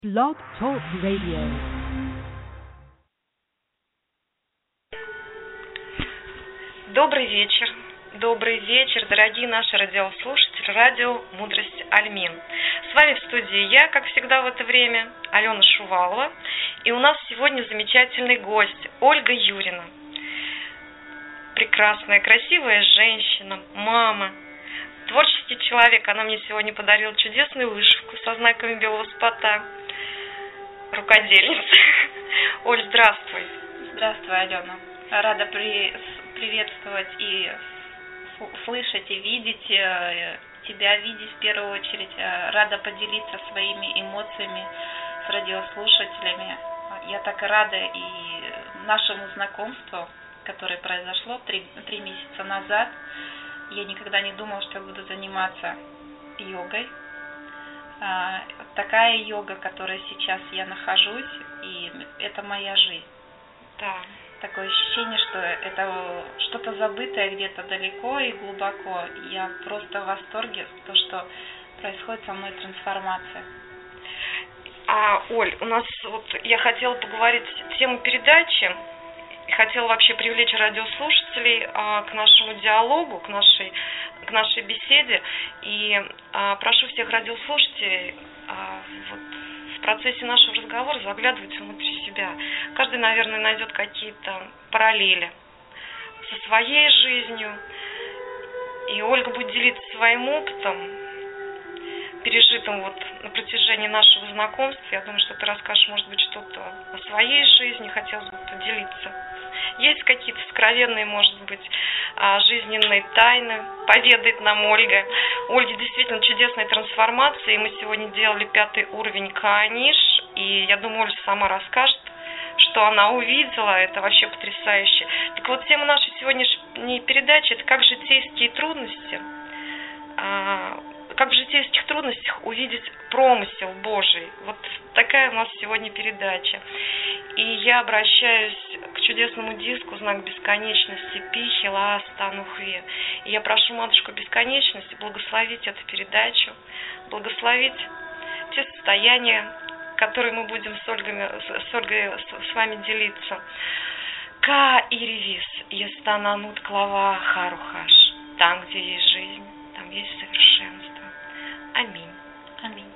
Blog Talk Radio. Добрый вечер, дорогие наши радиослушатели, радио «Мудрость Альмин». С вами в студии я, как всегда в это время, Алена Шувалова. И у нас сегодня замечательный гость, Ольга Юрина. Прекрасная, красивая женщина, мама, творческий человек. Она мне сегодня подарила чудесную вышивку со знаками белого спота. Рукодельница. Оль, здравствуй. Здравствуй, Алена. Рада приветствовать и слышать, и видеть тебя, видеть в первую очередь. Рада поделиться своими эмоциями с радиослушателями. Я так и рада и нашему знакомству, которое произошло 3 месяца назад. Я никогда не думала, что я буду заниматься йогой. Такая йога, в которой сейчас я нахожусь, и это моя жизнь. Да. Такое ощущение, что это что-то забытое где-то далеко и глубоко. Я просто в восторге, то, что происходит со мной трансформация. Оль, я хотела поговорить тему передачи, хотела вообще привлечь радиослушателей к нашему диалогу, к нашей беседе. И прошу всех радиослушателей в процессе нашего разговора заглядывать внутрь себя. Каждый, наверное, найдет какие-то параллели со своей жизнью. И Ольга будет делиться своим опытом, пережитым на протяжении нашего знакомства. Я думаю, что ты расскажешь, может быть, что-то о своей жизни, хотелось бы поделиться. Есть какие-то сокровенные, может быть, жизненные тайны, поведает нам Ольга. У Ольги действительно чудесная трансформация, и мы сегодня делали 5-й уровень Кааниш, и я думаю, Ольга сама расскажет, что она увидела, это вообще потрясающе. Так вот, тема нашей сегодняшней передачи – это как житейские трудности, как в житейских трудностях увидеть промысел Божий. Вот такая у нас сегодня передача. И я обращаюсь к чудесному диску «Знак бесконечности» Пихила Станухве. И я прошу Матушку Бесконечности благословить эту передачу, благословить те состояния, которые мы будем с Ольгой с вами делиться. Ка иревис, естананут клава харухаш. Там, где есть жизнь, там есть совершенство. Аминь. Аминь.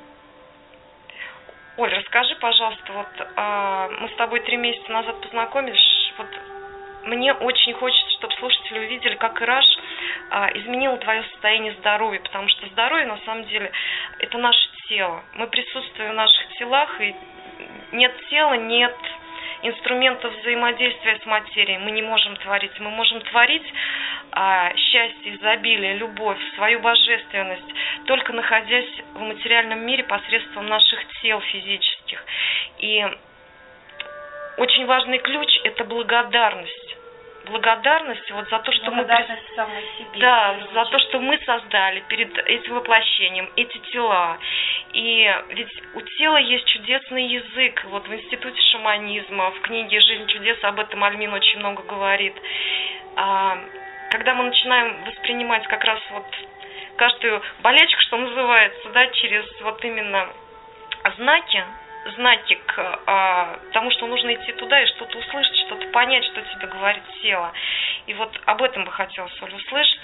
Оль, расскажи, пожалуйста, мы с тобой 3 месяца назад познакомились, мне очень хочется, чтобы слушатели увидели, как Ираш изменила твое состояние здоровья, потому что здоровье, на самом деле, это наше тело. Мы присутствуем в наших телах, и нет тела, нет инструментов взаимодействия с материей. Мы не можем творить. Мы можем творить счастье, изобилие, любовь, свою божественность, только находясь в материальном мире посредством наших тел физических. И очень важный ключ – это благодарность. Благодарность за то, что мы самой себе. Да, за то, что мы создали перед этим воплощением эти тела. И ведь у тела есть чудесный язык. В институте шаманизма, в книге «Жизнь чудес» об этом Альмин очень много говорит. Когда мы начинаем воспринимать как раз каждую болячку, что называется, через именно знаки к тому, что нужно идти туда и что-то услышать, что-то понять, что тебе говорит тело. И об этом бы хотелось, Оль, услышать.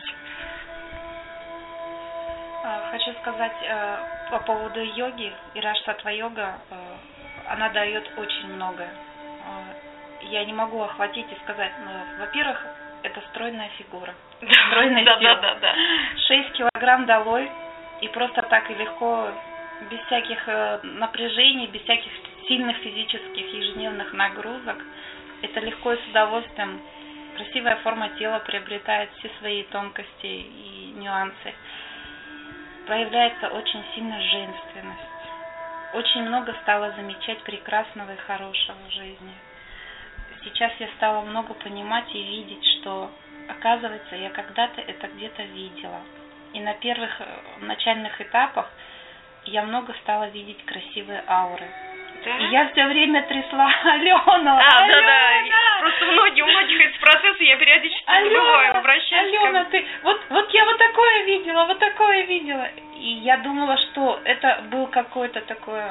Хочу сказать по поводу йоги. Ираш Сатва йога, она дает очень многое. Я не могу охватить и сказать, во-первых, это стройная фигура. Стройное тело. Да. 6 килограмм долой, и просто так и легко, без всяких напряжений, без всяких сильных физических ежедневных нагрузок. Это легко и с удовольствием. Красивая форма тела приобретает все свои тонкости и нюансы. Проявляется очень сильно женственность. Очень много стала замечать прекрасного и хорошего в жизни. Сейчас я стала много понимать и видеть, что, оказывается, я когда-то это где-то видела. И на первых начальных этапах я много стала видеть красивые ауры. Да? И я все время трясла Алену. Да. Просто у многих эти процессы я периодически забываю, обращаюсь. Алена, ты вот я такое видела. И я думала, что это был какое-то такое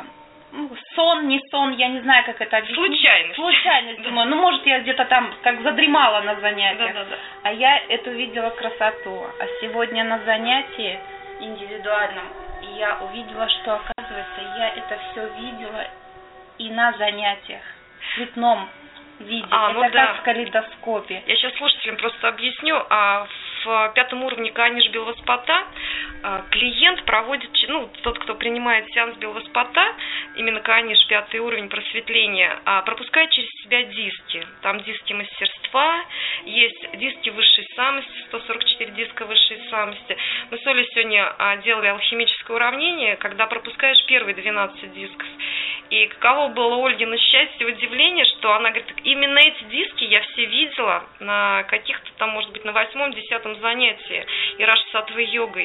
сон, не сон, я не знаю, как это объяснить. Случайность, думаю. Ну, может, я где-то там как задремала на занятиях. Да. А я эту видела красоту. А сегодня на занятии индивидуальном я увидела, что, оказывается, я это все видела и на занятиях в цветном виде. Это как в калейдоскопе. Я сейчас слушателям просто объясню. В 5-м уровне Кааниш Белвоспота клиент проводит, тот, кто принимает сеанс Белвоспота, именно Кааниш 5-й уровень просветления, пропускает через себя диски. Там диски мастерства, есть диски высшей самости, 144 диска высшей самости. Мы с Олей сегодня делали алхимическое уравнение, когда пропускаешь первые 12 дисков. И каково было Ольгино счастье и удивление, что она говорит, именно эти диски я все видела на каких-то там, может быть, на 8-10 занятии Ираш-саттвой йогой.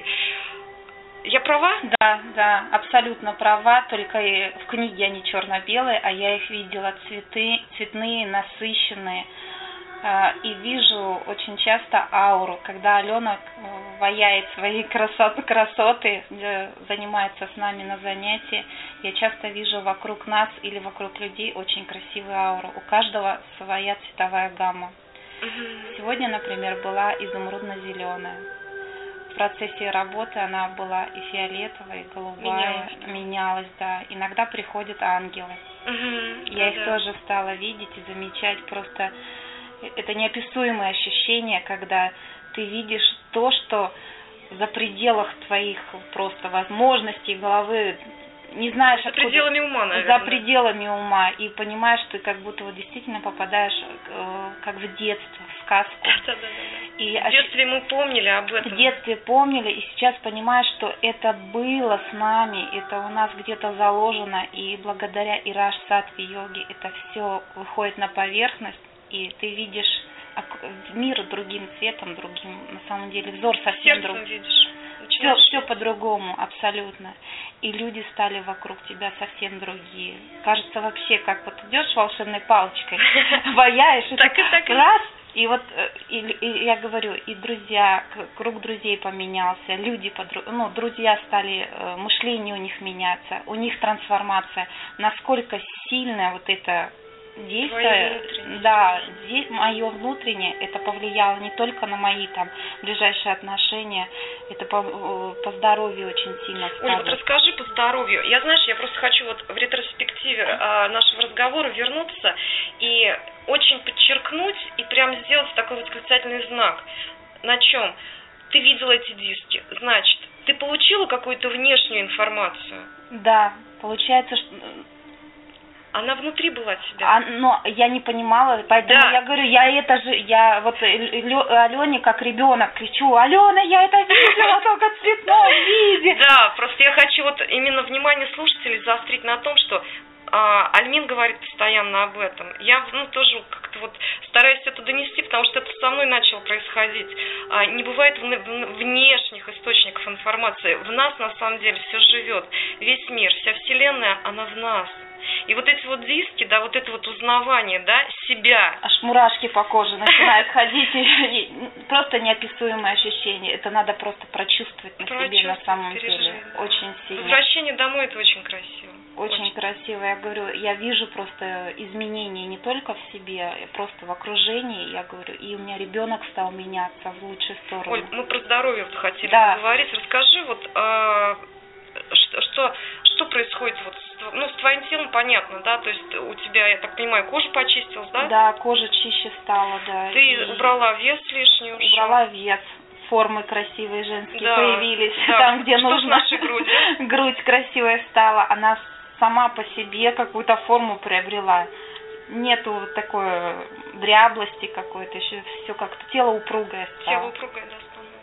Я права? Да, абсолютно права, только в книге они черно-белые, а я их видела цветные, насыщенные. И вижу очень часто ауру, когда Алена ваяет свои красоты, занимается с нами на занятии. Я часто вижу вокруг нас или вокруг людей очень красивую ауру. У каждого своя цветовая гамма. Сегодня, например, была изумрудно-зеленая. В процессе работы она была и фиолетовая, и голубая, менялась, да. Иногда приходят ангелы. Я их тоже стала видеть и замечать. Просто это неописуемое ощущение, когда ты видишь то, что за пределах твоих просто возможностей головы, не знаешь, за пределами ума, наверное. За пределами ума. И понимаешь, ты как будто вот действительно попадаешь как в детство, в сказку. Да. И в детстве мы помнили об этом. В детстве помнили, и сейчас понимаешь, что это было с нами, это у нас где-то заложено, и благодаря Ираш-саттве йоге это все выходит на поверхность, и ты видишь мир другим цветом, другим, на самом деле, взор совсем другой. Все по-другому, абсолютно. И люди стали вокруг тебя совсем другие. Кажется, вообще, как вот идешь волшебной палочкой, ваяешь, и так раз, и вот, и я говорю, и друзья, круг друзей поменялся, люди, друзья стали, мышление у них меняться, у них трансформация. Насколько сильная вот эта действие, да, мое внутреннее, это повлияло не только на мои там ближайшие отношения, это по здоровью очень сильно стало. Оль, вот расскажи по здоровью. Я просто хочу вот в ретроспективе нашего разговора вернуться и очень подчеркнуть и прям сделать такой восклицательный знак. На чем? Ты видела эти диски, значит, ты получила какую-то внешнюю информацию? Да, получается, что она внутри была тебя. Но я не понимала, поэтому я говорю, я вот Алене как ребенок кричу: Алена, я это видела только в цветном виде. Да, просто я хочу вот именно внимание слушателей заострить на том, что Альмин говорит постоянно об этом. Я тоже как-то вот стараюсь это донести, потому что это со мной начало происходить. Не бывает внешних источников информации. В нас на самом деле все живет. Весь мир, вся вселенная, она в нас. И вот эти вот диски, да, вот это вот узнавание, да, себя. Аж мурашки по коже начинают ходить. Просто неописуемое ощущение. Это надо просто прочувствовать на себе на самом деле. Очень сильно. Возвращение домой — это очень красиво. Очень красиво. Я говорю, я вижу просто изменения не только в себе, просто в окружении, я говорю, и у меня ребенок стал меняться в лучшую сторону. Оль, мы про здоровье хотели поговорить. Расскажи, вот что происходит вот с твоим телом, понятно, да, то есть у тебя, я так понимаю, кожа почистилась, да? Да, кожа чище стала, да. Ты убрала вес лишний? Убрала вес. Формы красивые женские появились, там, где нужно. Грудь красивая стала, она сама по себе какую-то форму приобрела. Нету вот такой дряблости какой-то, еще все как-то тело упругое стало. Тело упругое, да, становится.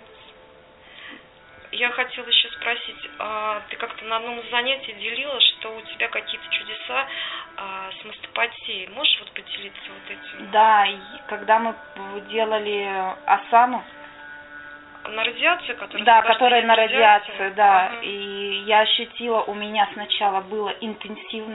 Я хотела еще спросить, ты как-то на одном из занятий делила, что у тебя какие-то чудеса с мастопатией. Можешь вот поделиться вот этим? Да, когда мы делали асану, на радиацию, которая... Да, которая на радиацию, да. И я ощутила, у меня сначала было интенсивное,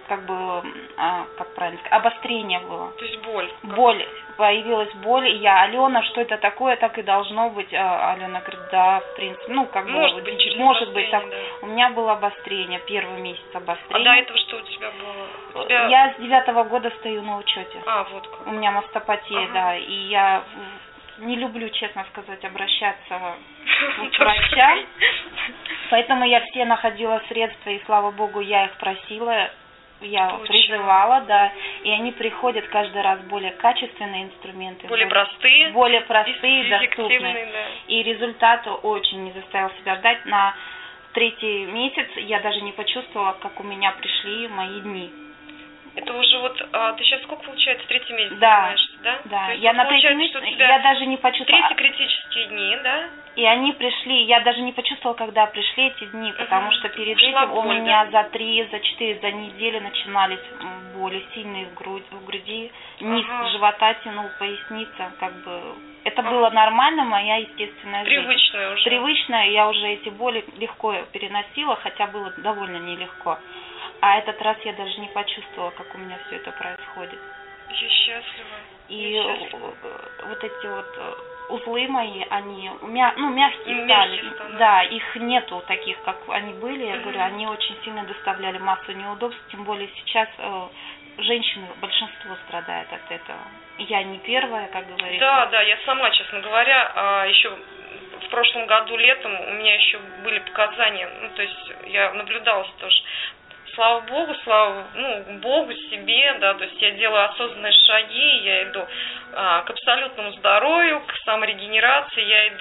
как бы, как правильно сказать, обострение было. То есть боль. Боль. Появилась боль, и я: Алена, что это такое, так и должно быть. Алена говорит: да, в принципе, ну, как может бы, быть, через может быть так. да. У меня было обострение, первый месяц обострения. А до этого что у тебя было? Я с 9-го года стою на учете. Вот как. У меня мастопатия, да, и я не люблю, честно сказать, обращаться к врачам, поэтому я все находила средства, и, слава богу, я их просила, я призывала, да, и они приходят каждый раз более качественные инструменты, более простые, доступные, да. И результат очень не заставил себя ждать. На 3-й месяц я даже не почувствовала, как у меня пришли мои дни. Это уже вот, ты сейчас сколько получается, 3-й месяц занимаешься, да? Да, я на 3-й месяц, я даже не почувствовала. 3 критические дни, да? И они пришли, я даже не почувствовала, когда пришли эти дни, потому что перед этим у меня за 3, за 4, за неделю начинались боли сильные в груди, низ живота тянул, поясница, как бы. Это было нормально, моя естественная жизнь. Привычная уже. Привычная, я уже эти боли легко переносила, хотя было довольно нелегко. А этот раз я даже не почувствовала, как у меня все это происходит. Я счастлива. И вот эти вот узлы мои, они мягкие стали. Да, их нету таких, как они были. Я говорю, они очень сильно доставляли массу неудобств, тем более сейчас женщины, большинство страдает от этого. Я не первая, как говорится. Да, я сама, честно говоря, еще в прошлом году летом у меня еще были показания, то есть я наблюдалась тоже. Слава Богу, Богу, себе, да, то есть я делаю осознанные шаги, я иду к абсолютному здоровью, к саморегенерации,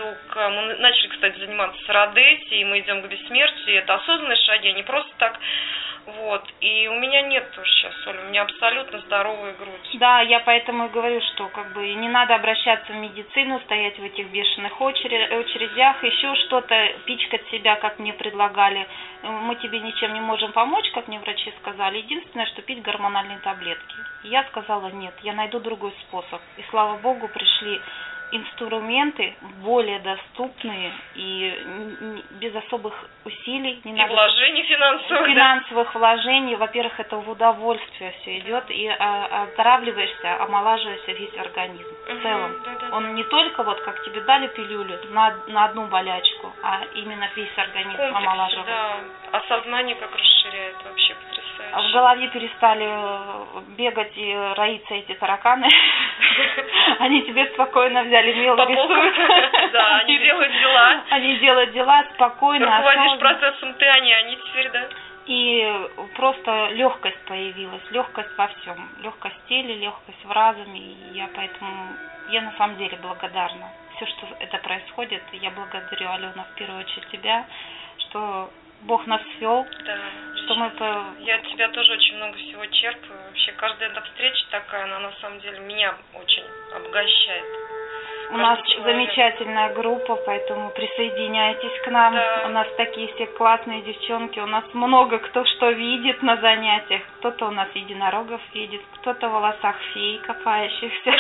мы начали, кстати, заниматься с Родеси, и мы идем к бессмертию, и это осознанные шаги, а не просто так, вот, и у меня нет тоже сейчас, Оля, у меня абсолютно здоровая грудь. Да, я поэтому и говорю, что как бы не надо обращаться в медицину, стоять в этих бешеных очередях, еще что-то, пичкать себя, как мне предлагали. Мы тебе ничем не можем помочь, как мне врачи сказали. Единственное, что пить гормональные таблетки. Я сказала: нет, я найду другой способ. И слава богу, пришли инструменты более доступные и без особых усилий. Не надо вложений финансовых вложений. Во-первых, это в удовольствие все идет, и оздоравливаешься, омолаживаешься весь организм в целом. Он не только вот как тебе дали пилюлю на одну болячку, а именно весь организм омолаживается. Да, осознание как расширяет, вообще потрясающе. В голове перестали бегать и роиться эти тараканы. Они тебе спокойно взяли мел, рисуют. Да, они делают дела. Они делают дела спокойно. Руководишь процессом ты, они теперь, да? И просто легкость появилась, легкость во всем. Легкость в теле, легкость в разуме. И я на самом деле благодарна. Все, что это происходит, я благодарю, Алена, в первую очередь тебя, что Бог нас свел, да, что мы... Я от тебя тоже очень много всего черпаю. Вообще, каждая эта встреча такая, она на самом деле меня очень обогащает. У нас замечательная группа, поэтому присоединяйтесь к нам. Да. У нас такие все классные девчонки. У нас много кто что видит на занятиях. Кто-то у нас единорогов видит, кто-то в волосах фей копающихся.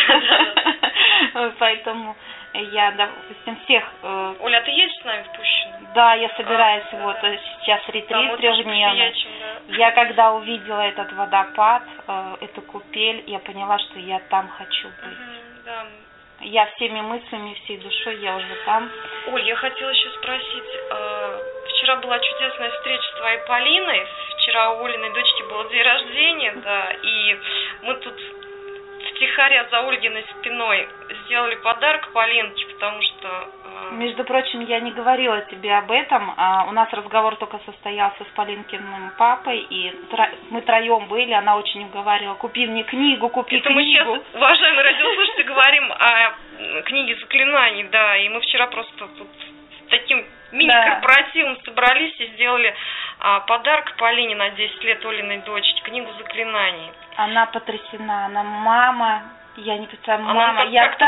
Поэтому я, допустим, всех... Оля, а ты едешь с нами в Пущино? Да, я собираюсь сейчас ретрит трехдневный. Я когда увидела этот водопад, эту купель, я поняла, что я там хочу быть. Да. Я всеми мыслями, всей душой, я уже там. Оль, я хотела еще спросить, вчера была чудесная встреча с твоей Полиной, вчера у Олиной дочки был день рождения, да, и мы тут втихаря за Ольгиной спиной сделали подарок Полинке, потому что... Между прочим, я не говорила тебе об этом. У нас разговор только состоялся с Полинкиным папой, и мы троем были, она очень уговаривала: купи мне книгу, купи это книгу. Мы сейчас, уважаемые радиослушатели, говорим о книге заклинаний, да, и мы вчера просто тут с таким мини-корпоративом собрались и сделали подарок Полине на 10 лет Олиной дочке, книгу заклинаний. Она потрясена, она мама... Я не представляю, мама,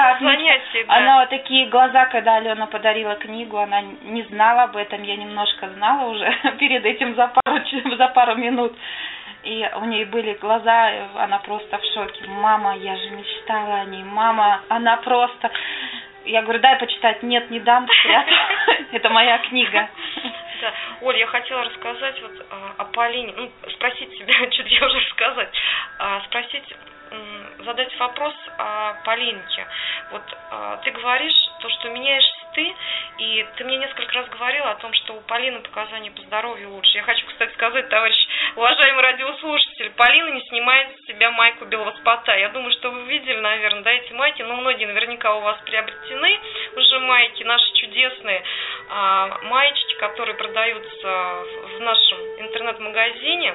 она такие глаза, когда Алена подарила книгу, она не знала об этом, я немножко знала уже перед этим за пару минут. И у нее были глаза, она просто в шоке. Мама, я же мечтала о ней, мама, она просто... Я говорю: дай почитать. Нет, не дам, спрятала. Это моя книга. Да. Оль, я хотела рассказать вот о Полине, ну, спросить себя, что-то я уже рассказать, задать вопрос о Полинке. Вот ты говоришь, то, что меняешься ты, и ты мне несколько раз говорила о том, что у Полины показания по здоровью лучше. Я хочу, кстати, сказать, товарищ уважаемый радиослушатель, Полина не снимает с себя майку белого спота. Я думаю, что вы видели, наверное, да, эти майки, но многие наверняка у вас приобретены уже майки, наши чудесные маечки, которые продаются в нашем интернет-магазине.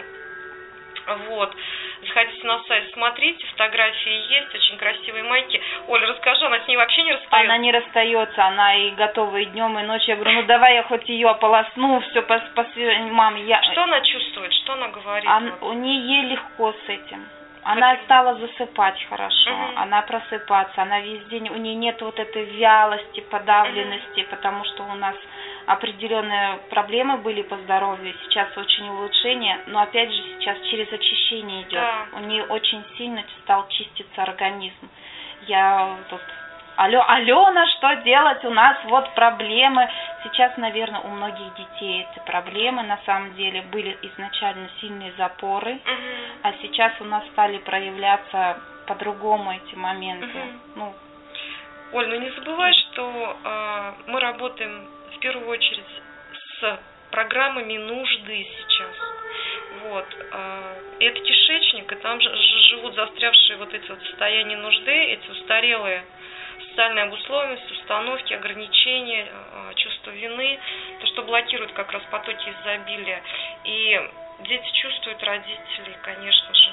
Вот. Заходите на сайт, смотрите, фотографии есть, очень красивые майки. Оля, расскажи, она с ней вообще не расстается? Она не расстается, она и готова и днем, и ночью. Я говорю, ну давай я хоть ее ополосну, все, мам, я... Что она чувствует, что она говорит? У нее легко с этим. Она стала засыпать хорошо, она просыпаться, она весь день, у нее нет вот этой вялости, подавленности, потому что у нас определенные проблемы были по здоровью, сейчас очень улучшение, но опять же сейчас через очищение идет. Да. У нее очень сильно стал чиститься организм. Я тут... Алена, что делать? У нас вот проблемы. Сейчас, наверное, у многих детей эти проблемы на самом деле были изначально сильные запоры, а сейчас у нас стали проявляться по-другому эти моменты. Ну, Оль, ну не забывай, что мы работаем в первую очередь с программами нужды сейчас. Вот. И это кишечник, и там же живут застрявшие вот эти вот состояния нужды, эти устарелые социальная обусловленность, установки, ограничения, чувство вины, то, что блокирует как раз потоки изобилия. И дети чувствуют родителей, конечно же.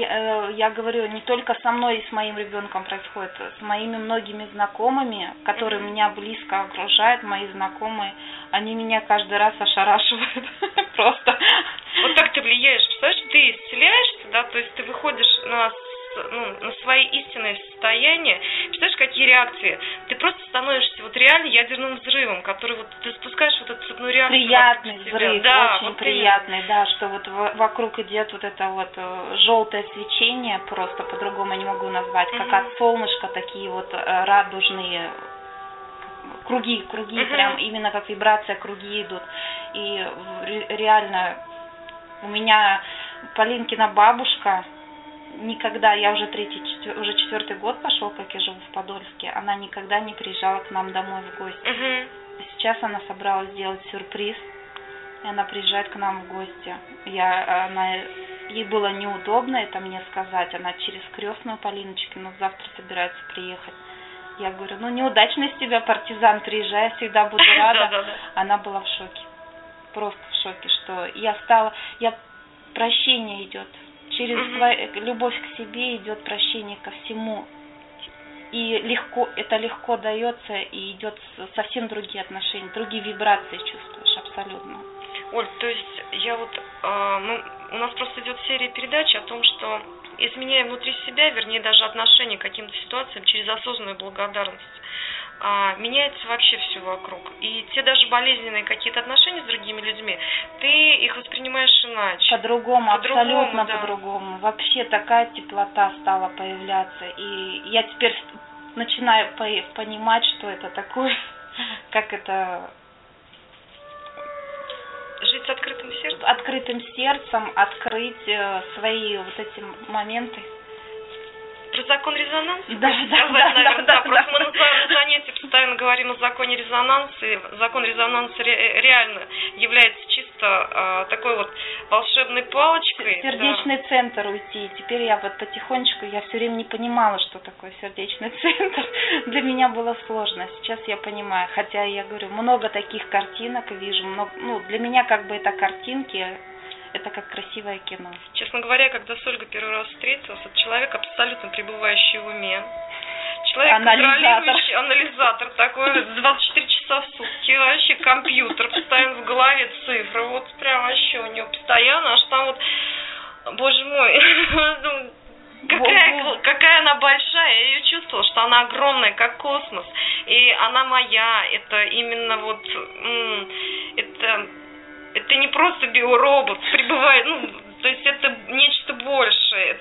Я говорю, не только со мной и с моим ребенком происходит, с моими многими знакомыми, которые меня близко окружают, мои знакомые, они меня каждый раз ошарашивают просто. Вот так ты влияешь, представляешь, ты исцеляешься, да, то есть ты выходишь на свои истинные состояния, представляешь, какие реакции? Ты просто становишься вот реально ядерным взрывом, который вот ты спускаешь вот эту цепную реакцию. Приятный взрыв, да, очень вот приятный, да, что вот вокруг идет вот это вот желтое свечение, просто по-другому не могу назвать, как от солнышка такие вот радужные круги, прям именно как вибрация, круги идут. И реально у меня Полинкина бабушка никогда, я уже четвертый год пошел, как я живу в Подольске, она никогда не приезжала к нам домой в гости. Сейчас она собралась сделать сюрприз, и она приезжает к нам в гости. Ей было неудобно это мне сказать, она через крестную Полиночкину завтра собирается приехать. Я говорю, ну неудачный из тебя партизан, приезжай, я всегда буду рада. Она была в шоке, просто в шоке, что прощение идет. Через любовь к себе идет прощение ко всему. И это легко дается, и идет совсем другие отношения, другие вибрации чувствуешь абсолютно. Оль, то есть у нас просто идет серия передач о том, что изменяя внутри себя, вернее даже отношение к каким-то ситуациям через осознанную благодарность, меняется вообще все вокруг. И те даже болезненные какие-то отношения с другими людьми, ты их воспринимаешь иначе. По-другому, абсолютно по-другому. Вообще такая теплота стала появляться. И я теперь начинаю понимать, что это такое, как это... Жить с открытым сердцем? Открытым сердцем, открыть свои вот эти моменты. Про закон резонанса? Да. Просто мы на занятии постоянно говорим о законе резонанса, и закон резонанса реально является чисто такой вот волшебной палочкой. Сердечный центр уйти. Теперь я вот потихонечку, я все время не понимала, что такое сердечный центр. Для меня было сложно. Сейчас я понимаю. Хотя я говорю, много таких картинок вижу. Для меня как бы это картинки. Это как красивое кино. Честно говоря, когда с Ольгой первый раз встретилась, это человек, абсолютно пребывающий в уме. Человек, контролирующий, анализатор такой, 24 часа в сутки, вообще компьютер, постоянно в голове цифры, вот прям вообще у него постоянно, аж там вот, боже мой, какая она большая, я ее чувствовала, что она огромная, как космос, и она моя, это именно вот, это не просто биоробот, пребывает, то есть это нечто большее, это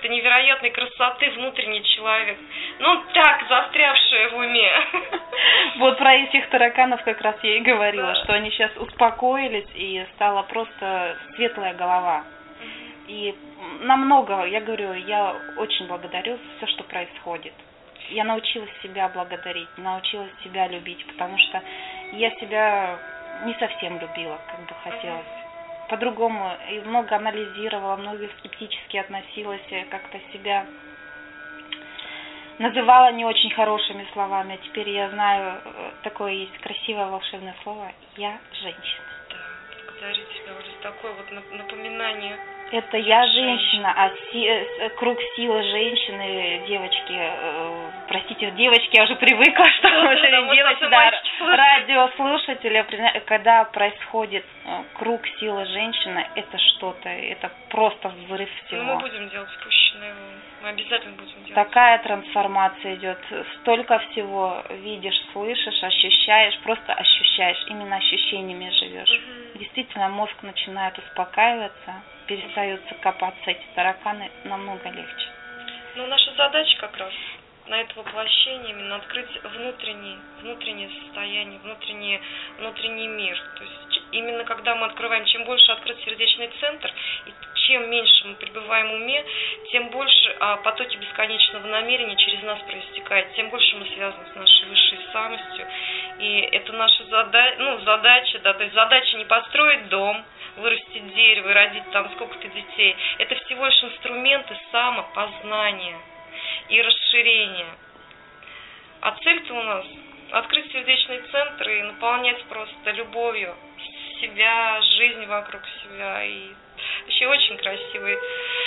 какой-то невероятной красоты внутренний человек. Ну, так, застрявшая в уме. Вот про этих тараканов как раз я и говорила, Да. что они сейчас успокоились, и стала просто светлая голова. И намного, я говорю, я очень благодарю за все, что происходит. Я научилась себя благодарить, научилась себя любить, потому что я себя не совсем любила, как бы хотелось. По-другому, и много анализировала, много скептически относилась, как-то себя называла не очень хорошими словами. А теперь я знаю, такое есть красивое волшебное слово «я женщина». Да, благодарю тебя, Оля, за такое вот напоминание. Это я женщина, а круг силы женщины, девочки, простите, девочки, я уже привыкла, что девочки, да, радиослушатели, когда происходит круг силы женщины, это что-то, это просто взрыв всего. Ну, мы будем делать спущенные волны, мы обязательно будем делать. Такая трансформация идет, столько всего видишь, слышишь, ощущаешь, просто ощущаешь, именно ощущениями живешь. Действительно, мозг начинает успокаиваться, перестаются копаться эти тараканы, намного легче. Ну, наша задача как раз на это воплощение именно открыть внутреннее состояние, внутренний мир. То есть именно когда мы открываем, чем больше открыт сердечный центр, и чем меньше мы пребываем в уме, тем больше потоки бесконечного намерения через нас проистекают, тем больше мы связаны с нашей высшей самостью. И это наша задача, да, то есть задача не построить дом, вырастить дерево и родить там сколько-то детей. Это всего лишь инструменты самопознания и расширения. А цель-то у нас открыть сердечный центр и наполнять просто любовью себя, жизнь вокруг себя. И вообще очень красивые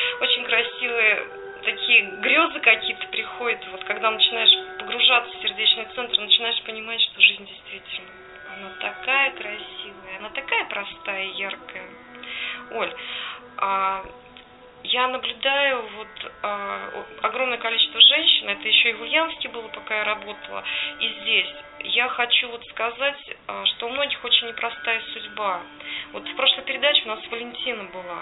такие грезы какие-то приходят. Вот когда начинаешь погружаться в сердечный центр, начинаешь понимать, что жизнь действительно, она такая красивая, она такая простая и яркая. Оль, я наблюдаю огромное количество женщин, это еще и в Ульяновске было, пока я работала, и здесь. Я хочу сказать, что у многих очень непростая судьба. Вот в прошлой передаче у нас Валентина была.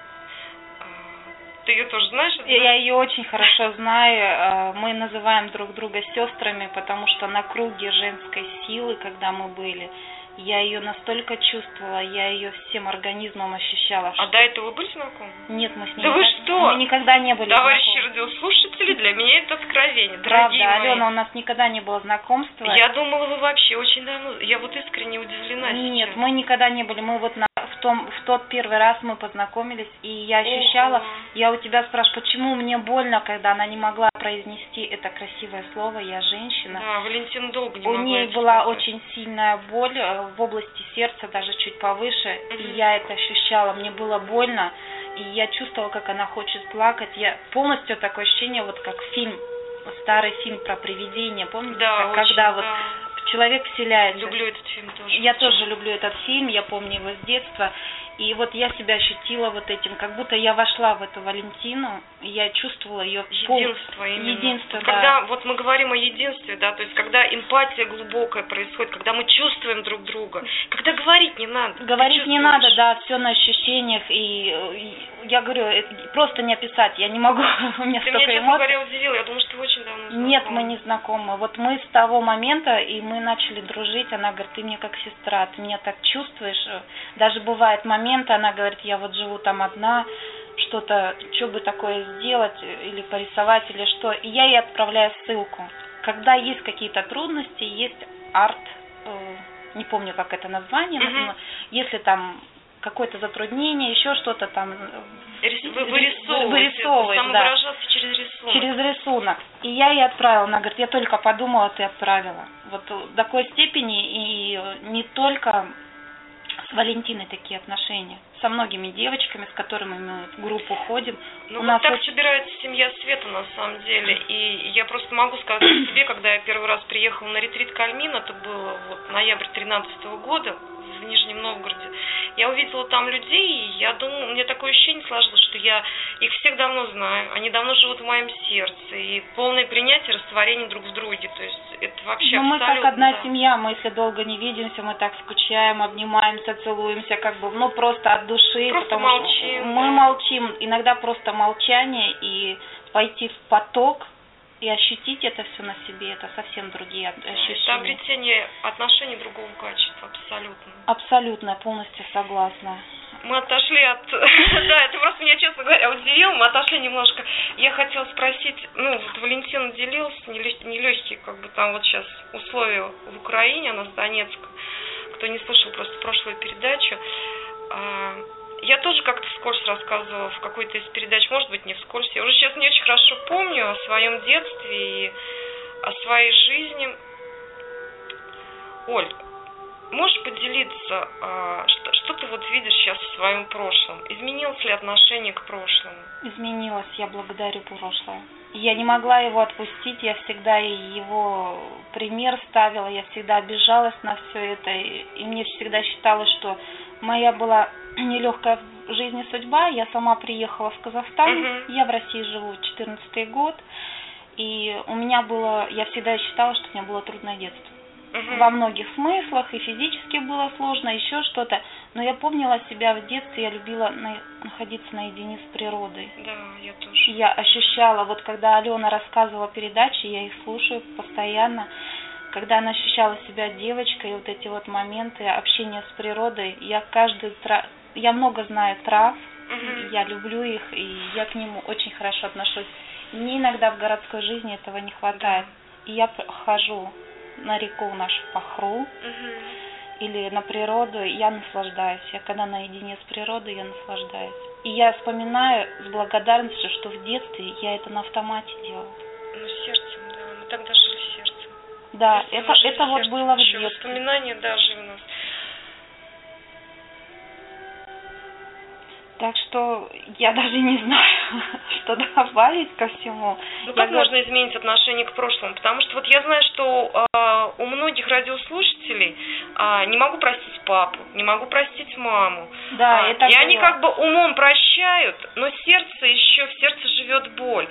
Ты ее тоже знаешь? Я ее очень хорошо знаю. Мы называем друг друга сестрами, потому что на круге женской силы, когда мы были, я ее настолько чувствовала, я ее всем организмом ощущала. А до этого вы были знакомы? Нет, мы с ней мы никогда не были Товарищи знакомы. Радиослушатели, для меня это откровение. Правда, Алена, у нас никогда не было знакомства. Я думала, вы вообще очень давно, я вот искренне удивлена. Нет, сейчас. мы никогда не были, мы вот в тот первый раз мы познакомились, и я ощущала, я у тебя спрашиваю, почему мне больно, когда она не могла произнести это красивое слово «я женщина». Да, Валентина долго не могла. У ней была очень сильная боль в области сердца, даже чуть повыше, и я это ощущала, мне было больно, и я чувствовала, как она хочет плакать. Я полностью такое ощущение, вот как фильм, старый фильм про привидения, помните? Да, когда очень, вот человек вселяется. Люблю этот фильм тоже. Я тоже люблю этот фильм, я помню его с детства. И вот я себя ощутила вот этим, как будто я вошла в эту Валентину, и я чувствовала ее единство именно. Единство, вот да. Когда вот мы говорим о единстве, да, то есть когда эмпатия глубокая происходит, когда мы чувствуем друг друга, когда говорить не надо. Говорить не надо, да, все на ощущениях, и я говорю, просто не описать, я не могу, у меня столько эмоций. Ты меня, честно говоря, удивила, я думала, что вы очень давно знакомы. Нет, мы не знакомы. Вот мы с того момента, и мы начали дружить, она говорит, ты мне как сестра, ты меня так чувствуешь. Даже бывает моменты, она говорит, я вот живу там одна, что-то, что бы такое сделать, или порисовать, или что. И я ей отправляю ссылку. Когда есть какие-то трудности, есть арт, не помню, как это название, но если там какое-то затруднение, еще что-то там вырисовываешь, самовыражаться через рисунок. Через рисунок. И я ей отправила, она говорит, я только подумала, ты отправила. Вот до такой степени, и не только с Валентиной такие отношения, со многими девочками, с которыми мы в группу ходим. Ну, вот так собирается семья света, на самом деле. И я просто могу сказать себе, когда я первый раз приехала на ретрит Кальмин, это было вот ноябрь 2013 года, в Нижнем Новгороде. Я увидела там людей, и я думаю, у меня такое ощущение сложилось, что я их всех давно знаю, они давно живут в моем сердце, и полное принятие, растворение друг в друге, то есть это вообще мы абсолютно... как одна семья, мы если долго не видимся, мы так скучаем, обнимаемся, целуемся, как бы, ну просто от души. Просто молчим. Мы молчим, иногда просто молчание и пойти в поток и ощутить это все на себе, это совсем другие ощущения. Это обретение отношений другого качества, абсолютно. Абсолютно, я полностью согласна. Мы отошли от... Да, это просто меня, честно говоря, удивило, мы отошли немножко. Я хотела спросить, ну, вот Валентина делилась, нелегкие, как бы там вот сейчас условия в Украине, она с Донецка. Кто не слышал просто прошлую передачу. Я тоже как-то вскользь рассказывала в какой-то из передач, может быть, не вскользь. Я уже сейчас не очень хорошо помню о своем детстве и о своей жизни. Оль, можешь поделиться, что ты вот видишь сейчас в своем прошлом? Изменилось ли отношение к прошлому? Изменилось, я благодарю прошлое. Я не могла его отпустить, я всегда его пример ставила, я всегда обижалась на все это, и мне всегда считалось, что моя была нелегкая в жизни судьба. Я сама приехала в Казахстан, я в России живу 14-й год, и у меня было, я всегда считала, что у меня было трудное детство. Во многих смыслах, и физически было сложно, еще что-то. Но я помнила себя в детстве, я любила находиться наедине с природой. Да, я тоже. Я ощущала, вот когда Алена рассказывала передачи, я их слушаю постоянно, когда она ощущала себя девочкой, вот эти вот моменты общения с природой, я много знаю трав, я люблю их, и я к ним очень хорошо отношусь. Мне иногда в городской жизни этого не хватает. И я хожу на реку нашу Пахру или на природу, я наслаждаюсь. Я когда наедине с природой, я наслаждаюсь. И я вспоминаю с благодарностью, что в детстве я это на автомате делала. Ну, сердцем, да. Мы тогда жили сердцем. Да, это вот было в детстве. Воспоминания даже у нас. Так что я даже не знаю, что добавить ко всему. Ну как можно изменить отношение к прошлому? Потому что вот я знаю, что у многих радиослушателей не могу простить папу, не могу простить маму. Да, это и они как бы умом прощают, но в сердце живет боль.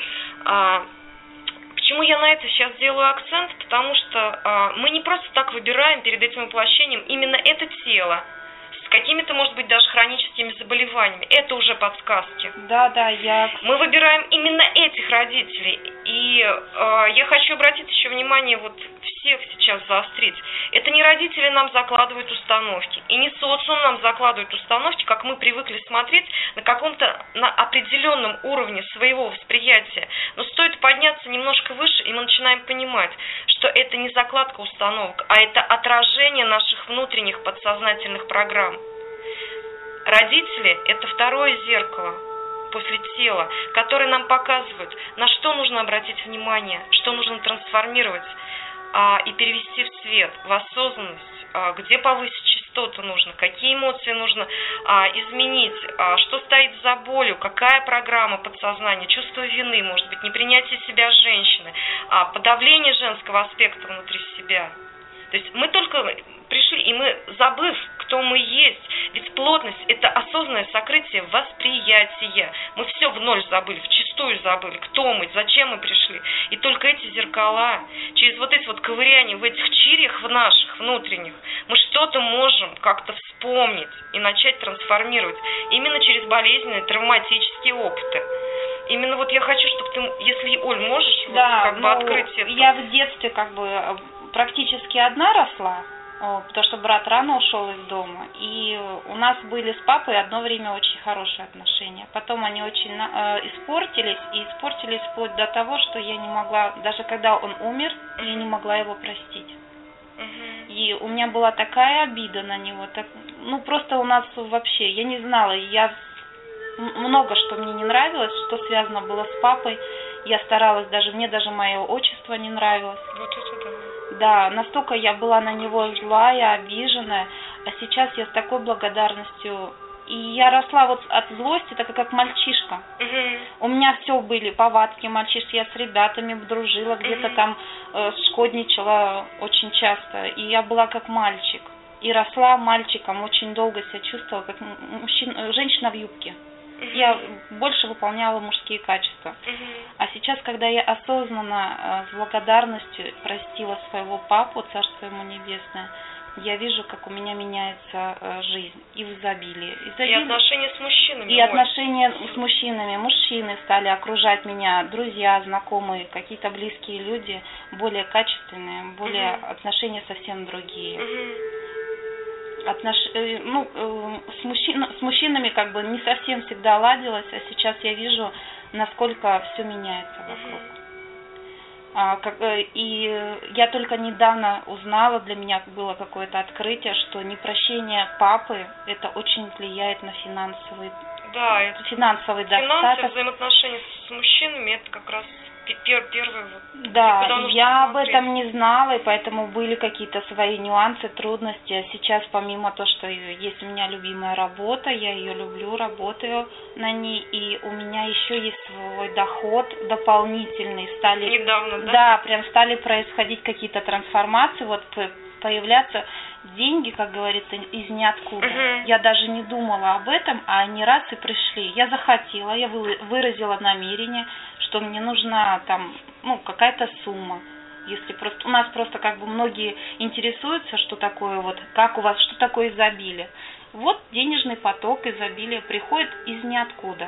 Почему я на это сейчас делаю акцент? Потому что мы не просто так выбираем перед этим воплощением именно это тело, с какими-то, может быть, даже хроническими заболеваниями. Это уже подсказки. Да, мы выбираем именно этих родителей. И я хочу обратить еще внимание, вот всех сейчас заострить. Это не родители нам закладывают установки. И не социум нам закладывает установки, как мы привыкли смотреть на определенном уровне своего восприятия. Но стоит подняться немножко выше, и мы начинаем понимать, что это не закладка установок, а это отражение наших внутренних подсознательных программ. Родители – это второе зеркало после тела, которые нам показывают, на что нужно обратить внимание, что нужно трансформировать и перевести в цвет, в осознанность, где повысить частоту нужно, какие эмоции нужно изменить, что стоит за болью, какая программа подсознания, чувство вины, может быть, непринятие себя женщины, подавление женского аспекта внутри себя. То есть мы только пришли, и мы, забыв, кто мы есть, ведь плотность – это осознанное сокрытие восприятия. Мы все в ноль забыли, вчистую забыли, кто мы, зачем мы пришли. И только эти зеркала, через вот эти вот ковыряния в этих чирьях в наших внутренних, мы что-то можем как-то вспомнить и начать трансформировать. Именно через болезненные, травматические опыты. Именно вот я хочу, чтобы ты, если, Оль, можешь открыть это. Я в детстве практически одна росла, потому что брат рано ушел из дома, и у нас были с папой одно время очень хорошие отношения. Потом они очень испортились вплоть до того, что я не могла, даже когда он умер, я не могла его простить. И у меня была такая обида на него, просто у нас вообще, я не знала, много что мне не нравилось, что связано было с папой. Я старалась, мне даже мое отчество не нравилось. Вот это да. Да, настолько я была на него злая, обиженная, а сейчас я с такой благодарностью. И я росла вот от злости, так как мальчишка. У меня все были повадки мальчишки, я с ребятами дружила, где-то там шкодничала очень часто, и я была как мальчик. и росла мальчиком, очень долго себя чувствовала как женщина в юбке. Я больше выполняла мужские качества. А сейчас, когда я осознанно, с благодарностью простила своего папу, царство ему небесное, я вижу, как у меня меняется жизнь и в изобилии. И отношения с мужчинами. И отношения с мужчинами. Мужчины стали окружать меня, друзья, знакомые, какие-то близкие люди, более качественные, более отношения совсем другие. С мужчинами как бы не совсем всегда ладилось, а сейчас я вижу, насколько все меняется вокруг. И я только недавно узнала, для меня было какое-то открытие, что непрощение папы, это очень влияет на финансовый достаток. Финансы, взаимоотношения с мужчинами, это как раз первый вот. Да, я об этом не знала, и поэтому были какие-то свои нюансы, трудности. А сейчас, помимо того, что есть у меня любимая работа, я ее люблю, работаю на ней, и у меня еще есть свой доход дополнительный. Недавно, да? Да, прям стали происходить какие-то трансформации, вот появляться деньги, как говорится, из ниоткуда. Я даже не думала об этом, а они раз и пришли. Я захотела, я выразила намерение, что мне нужна там, какая-то сумма. Если просто у нас просто как бы многие интересуются, что такое вот, как у вас, что такое изобилие. Вот денежный поток изобилия приходит из ниоткуда.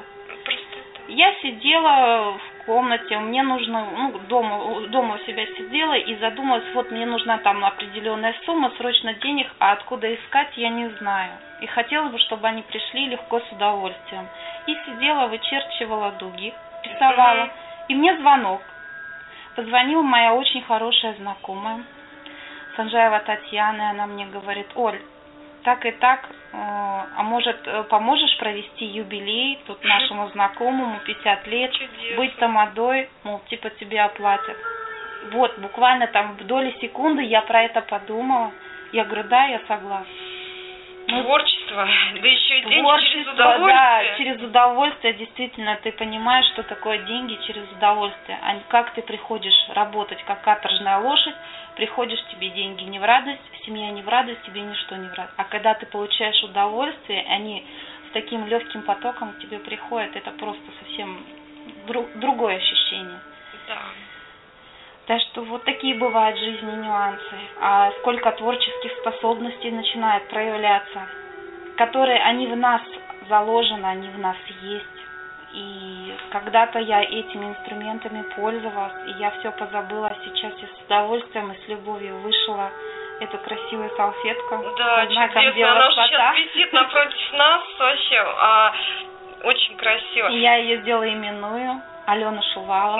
Я сидела в комнате, мне нужно, дома у себя сидела и задумалась, вот мне нужна там определенная сумма, срочно денег, а откуда искать, я не знаю. И хотела бы, чтобы они пришли легко, с удовольствием. И сидела, вычерчивала дуги, рисовала. И мне звонок. Позвонила моя очень хорошая знакомая, Санжаева Татьяна, и она мне говорит: Оль, так и так, а может, поможешь провести юбилей тут нашему знакомому, 50 лет, Чудесно. Быть тамадой, мол, типа тебе оплатят. Вот, буквально там в доли секунды я про это подумала. Я говорю, да, я согласна. Творчество, да еще и деньги через удовольствие. Да, через удовольствие, действительно, ты понимаешь, что такое деньги через удовольствие. А как ты приходишь работать, как каторжная лошадь, приходишь, тебе деньги не в радость, семья не в радость, тебе ничто не в радость. А когда ты получаешь удовольствие, они с таким легким потоком к тебе приходят, это просто совсем другое ощущение. Да. Так что вот такие бывают в жизни нюансы. А сколько творческих способностей начинает проявляться, которые они в нас заложены, они в нас есть. И когда-то я этими инструментами пользовалась, и я все позабыла, а сейчас я с удовольствием и с любовью вышила эту красивую салфетку. Да, чудесно, она сейчас висит напротив нас вообще, очень красиво. И я ее сделала именную. Алена Шувалова,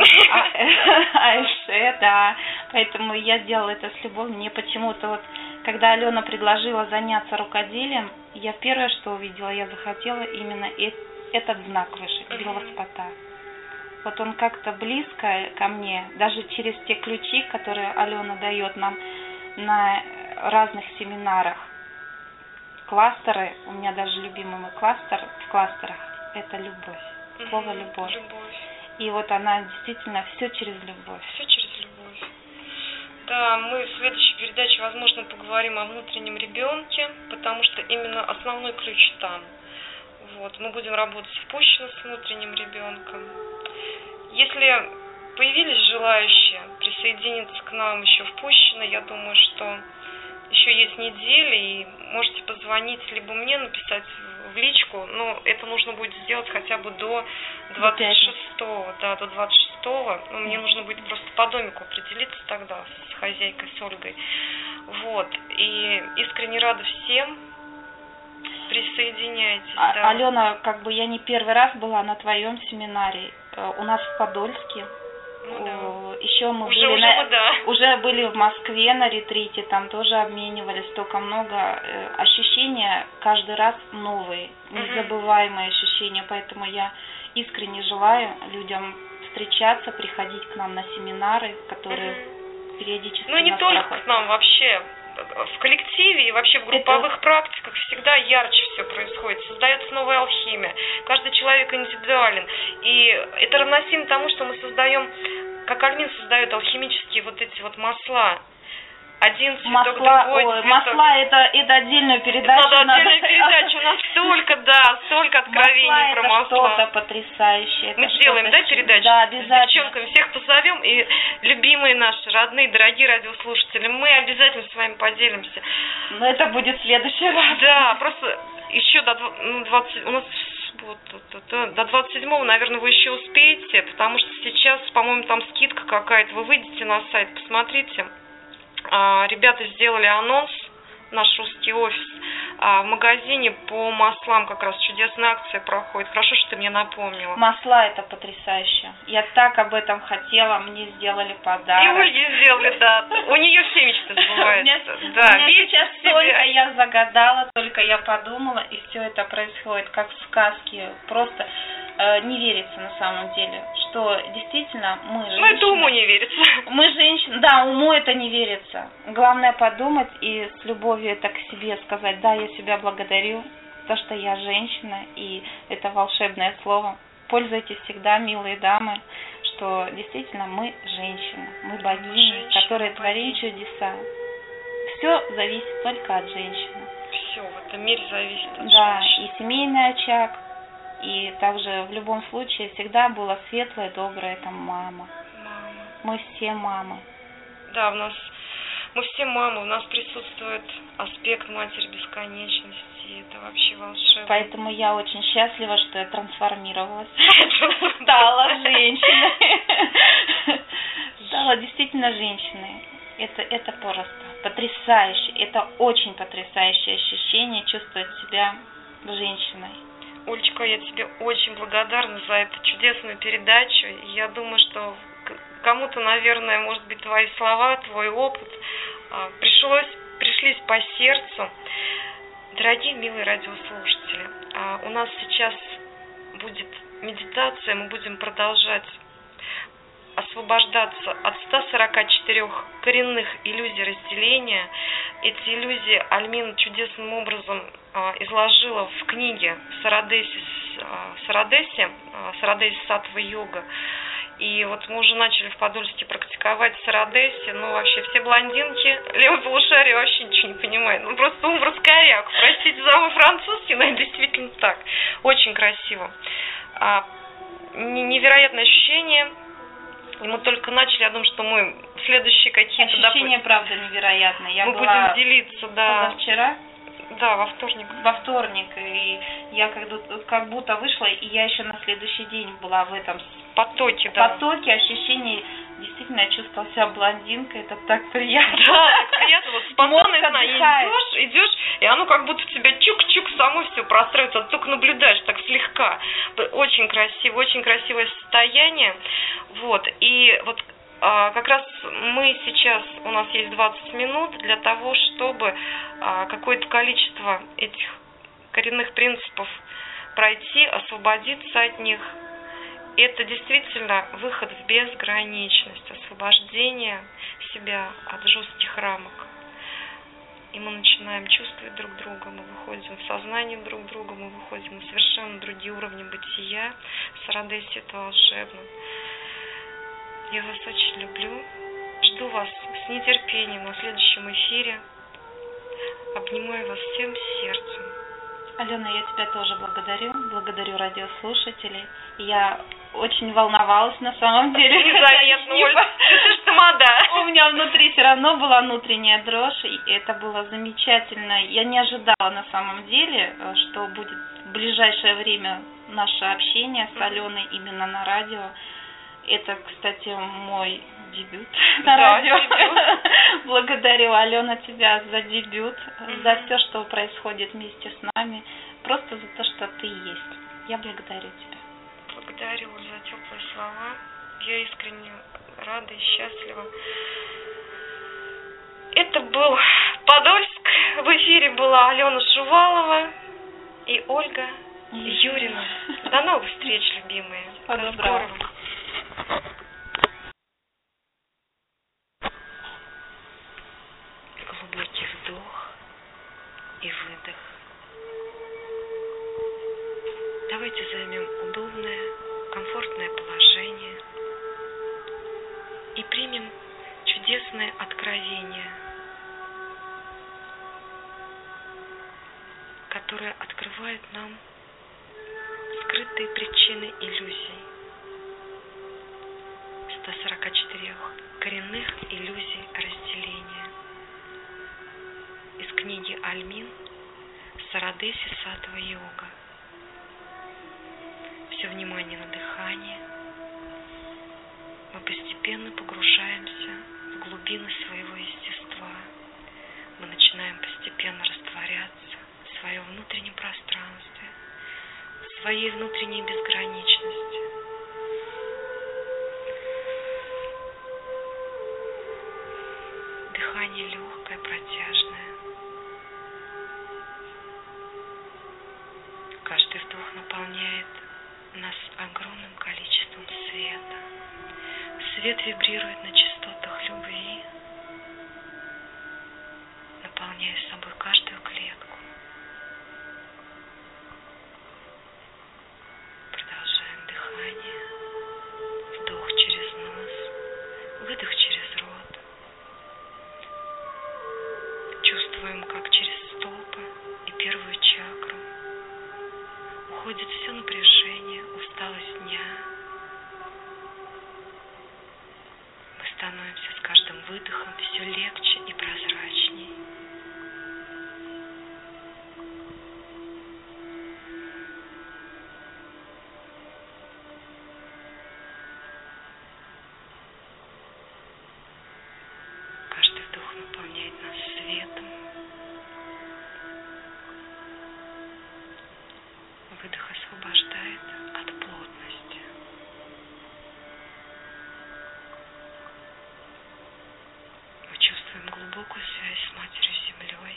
Айше, да, поэтому я сделала это с любовью. Мне почему-то вот, когда Алена предложила заняться рукоделием, я первое, что увидела, я захотела именно этот знак вышить, белоспота. Вот он как-то близко ко мне, даже через те ключи, которые Алена дает нам на разных семинарах. Кластеры, у меня даже любимый мой кластер в кластерах, это любовь, слово любовь. И вот она действительно все через любовь. Все через любовь. Да, мы в следующей передаче, возможно, поговорим о внутреннем ребенке, потому что именно основной ключ там. Вот, мы будем работать впущенно с внутренним ребенком. Если появились желающие присоединиться к нам еще впущенно, я думаю, что еще есть недели, и можете позвонить, либо мне написать в личку, но это нужно будет сделать хотя бы до 26-го, да, до 26-го. Мне нужно будет просто по домику определиться тогда с хозяйкой, с Ольгой. Вот, и искренне рада всем. Присоединяйтесь. Да. Алена, как бы я не первый раз была на твоем семинаре, у нас в Подольске. Еще мы уже были в Москве на ретрите, там тоже обменивались, столько много ощущения, каждый раз новые, незабываемые ощущения, поэтому я искренне желаю людям встречаться, приходить к нам на семинары, которые периодически не только проходят. К нам вообще, в коллективе и вообще в групповых практиках всегда ярче все происходит, создается новая алхимия, каждый человек индивидуален, и это равносильно тому, что мы создаем, как Альмин создает алхимические вот эти вот масла, один цветок, Масла, другой цветок. Масла это отдельную передачу. Надо отдельную передачу. У нас столько откровений про масла. Что-то потрясающее. Мы сделаем, да, передачу? Да, обязательно. С девчонками всех позовем. И любимые наши, родные, дорогие радиослушатели, мы обязательно с вами поделимся. Но это будет в следующий раз. Да, просто еще до 20, у нас до 27-го, наверное, вы еще успеете, потому что сейчас, по-моему, там скидка какая-то. Вы выйдете на сайт, посмотрите. Ребята сделали анонс, наш русский офис, в магазине по маслам как раз чудесная акция проходит. Хорошо, что ты мне напомнила. Масла это потрясающе. Я так об этом хотела, мне сделали подарок. И Ольге сделали, да. У нее все мечты сбываются. Да, мне сейчас только я загадала, только я подумала, и все это происходит как в сказке. Просто не верится на самом деле, что действительно мы женщины. Ну, это уму не верится. Мы женщины, да, уму это не верится. Главное подумать и с любовью это к себе сказать. Да, я себя благодарю за что я женщина, и это волшебное слово. Пользуйтесь всегда, милые дамы, что действительно мы женщины, мы богини, которые творим чудеса. Все зависит только от женщины. Все в этом мире зависит от женщины. И семейный очаг, и также в любом случае всегда была светлая, добрая там мама. Мы все мамы. Да, мы все мамы, у нас присутствует аспект Матери Бесконечности, и это вообще волшебно. Поэтому я очень счастлива, что я трансформировалась, стала женщиной, стала действительно женщиной. Это просто потрясающе, это очень потрясающее ощущение чувствовать себя женщиной. Олечка, я тебе очень благодарна за эту чудесную передачу. Я думаю, что кому-то, наверное, может быть, твои слова, твой опыт пришлись по сердцу. Дорогие, милые радиослушатели, у нас сейчас будет медитация, мы будем продолжать освобождаться от 144 коренных иллюзий разделения. Эти иллюзии Альмина чудесным образом изложила в книге Сарадеси Саттва-йога. И вот мы уже начали в Подольске практиковать Сарадеси, вообще все блондинки, левое полушарие вообще ничего не понимают. Просто ум в раскоряку. Простите за мой французский, но это действительно так. Очень красиво. Невероятное ощущение. И мы только начали, я думаю, что мы следующие какие-то... Ощущение, правда, невероятное. Мы будем делиться, да. Позавчера? Да, во вторник. Во вторник. И я как будто вышла, и я еще на следующий день была в этом потоке, да. Потоке, ощущение, действительно, я чувствовала себя блондинкой, это так приятно. Да, так приятно, вот спонтанно идешь, и оно как будто тебя чук-чук само все простраивается, а ты только наблюдаешь так слегка. Очень красивое состояние. Вот, и вот как раз у нас есть 20 минут для того, чтобы какое-то количество этих коренных принципов пройти, освободиться от них. Это действительно выход в безграничность, освобождение себя от жестких рамок. И мы начинаем чувствовать друг друга, мы выходим в сознание друг друга, мы выходим на совершенно другие уровни бытия. Сарадеси — это волшебно. Я вас очень люблю. Жду вас с нетерпением на следующем эфире. Обнимаю вас всем сердцем. Алена, я тебя тоже благодарю радиослушателей. Я очень волновалась на самом деле. Незаметно, Оль, ты ж тамада. У меня внутри все равно была внутренняя дрожь, и это было замечательно. Я не ожидала на самом деле, что будет в ближайшее время наше общение с Аленой именно на радио. Это, кстати, мой дебют на радио. Дебют. Благодарю, Алена, тебя за дебют, за все, что происходит вместе с нами, просто за то, что ты есть. Я благодарю тебя. Благодарю за теплые слова. Я искренне рада и счастлива. Это был Подольск. В эфире была Алена Шувалова и Ольга Юрина. До новых встреч, любимые. До скорого. Глубокий вдох и выдох. Давайте займем удобное, комфортное положение и примем чудесное откровение которая открывает нам скрытые причины иллюзий. 144 коренных иллюзий разделения. Из книги Альмин Сарадеси Саттва Йога. Все внимание на дыхание. Мы постепенно погружаемся в глубины своего естества. Мы начинаем постепенно растворяться в своем внутреннем пространстве, в своей внутренней безграничности. Дыхание легкое, протяжное. Каждый вдох наполняет нас огромным количеством света. Свет вибрирует на частотах любви, наполняя собой каждую клетку. Продолжаем дыхание. Вдох через нос, выдох через рот. Чувствуем, как через стопы и первую чакру уходит все напряжение, усталость дня. Мы становимся с каждым выдохом все легче и прозрачней. Каждый вдох наполняет нас светом. Выдох освобождает от плотности. Мы чувствуем глубокую связь с Матерью Землей.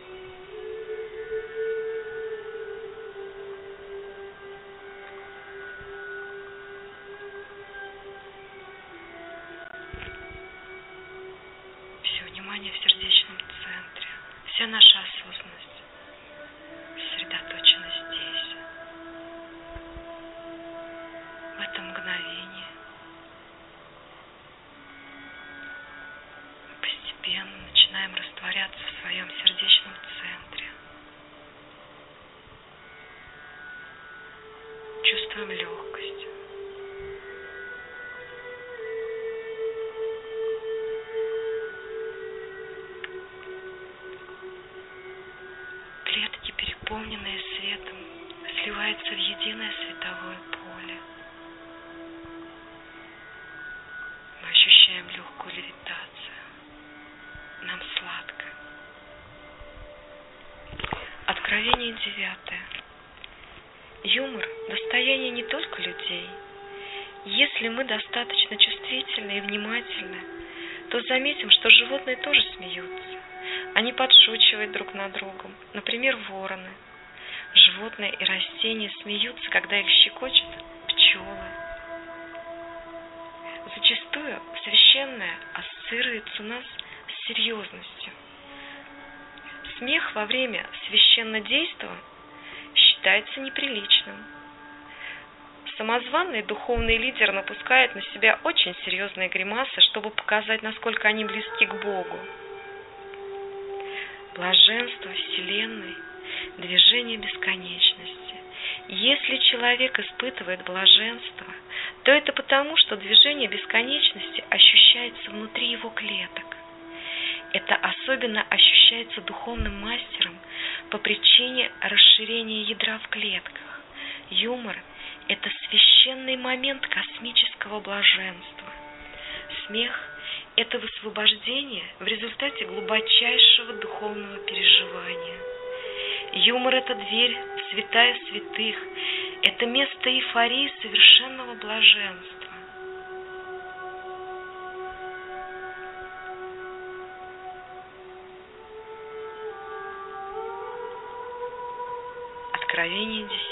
Все внимание в сердечном центре. Вся наша осознанность сосредоточена здесь. В это мгновение мы постепенно начинаем растворяться в своем сердечном центре. Чувствуем легкость. Клетки, переполненные светом, сливаются в единое световое поле. Мы ощущаем легкую левитацию. Нам сладко. Откровение 9. Юмор – достояние не только людей. Если мы достаточно чувствительны и внимательны, то заметим, что животные тоже смеются. Они подшучивают друг над другом. Например, вороны. Животные и растения смеются, когда их щекочут пчелы. Зачастую священное ассоциируется у нас с серьезностью. Смех во время священнодейства считается неприличным. Самозваный духовный лидер напускает на себя очень серьезные гримасы, чтобы показать, насколько они близки к Богу. Блаженство Вселенной – движение бесконечности. Если человек испытывает блаженство, то это потому, что движение бесконечности ощущается внутри его клеток. Это особенно ощущается духовным мастером по причине расширения ядра в клетках. Юмор – это священный момент космического блаженства. Смех – это высвобождение в результате глубочайшего духовного переживания. Юмор – это дверь в святая святых, это место эйфории совершенного блаженства. Откровение 10.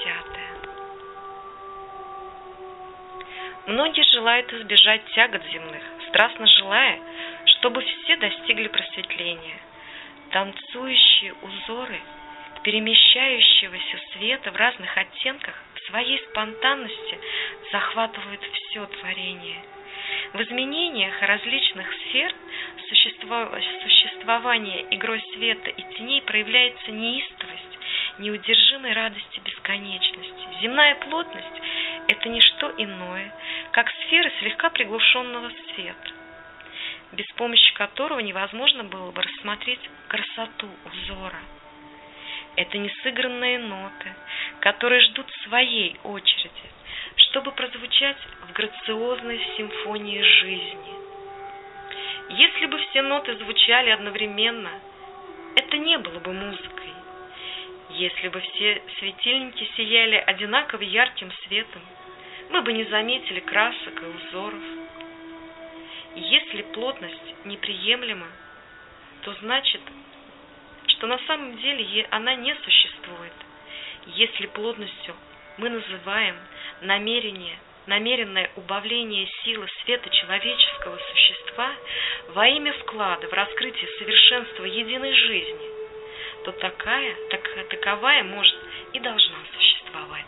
Многие желают избежать тягот земных, страстно желая, чтобы все достигли просветления. Танцующие узоры перемещающегося света в разных оттенках в своей спонтанности захватывают все творение. В изменениях различных сфер существования игрой света и теней проявляется неистовость, неудержимой радости бесконечности. Земная плотность – это не что иное, как сферы слегка приглушенного света, без помощи которого невозможно было бы рассмотреть красоту узора. Это не сыгранные ноты, которые ждут своей очереди, чтобы прозвучать в грациозной симфонии жизни. Если бы все ноты звучали одновременно, это не было бы музыкой. Если бы все светильники сияли одинаково ярким светом, мы бы не заметили красок и узоров. Если плотность неприемлема, то значит, что на самом деле она не существует. Если плотностью мы называем намеренное убавление силы света человеческого существа во имя вклада в раскрытие совершенства единой жизни, то таковая может и должна существовать.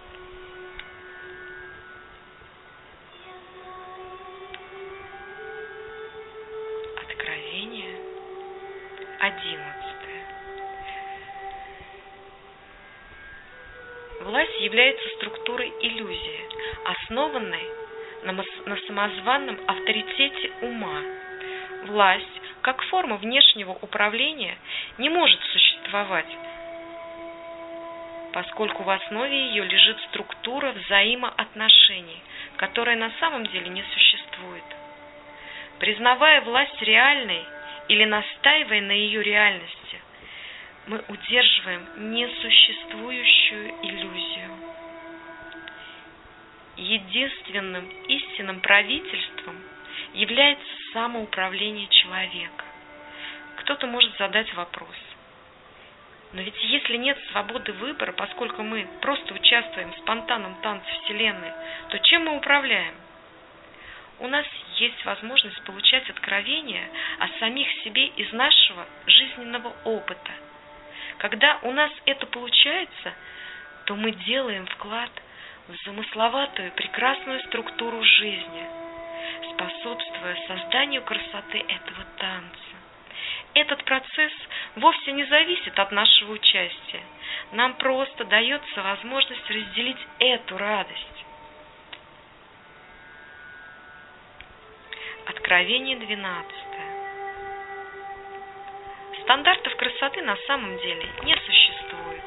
Откровение 11. Власть является структурой иллюзии, основанной на самозванном авторитете ума. Власть, как форма внешнего управления, не может существовать, поскольку в основе ее лежит структура взаимоотношений, которая на самом деле не существует. Признавая власть реальной или настаивая на ее реальности, мы удерживаем несуществующую иллюзию. Единственным истинным правительством является самоуправление человека. Кто-то может задать вопрос: но ведь если нет свободы выбора, поскольку мы просто участвуем в спонтанном танце Вселенной, то чем мы управляем? У нас есть возможность получать откровения о самих себе из нашего жизненного опыта. Когда у нас это получается, то мы делаем вклад в замысловатую прекрасную структуру жизни, способствуя созданию красоты этого танца. Этот процесс вовсе не зависит от нашего участия. Нам просто дается возможность разделить эту радость. Откровение 12. Стандартов красоты на самом деле не существует.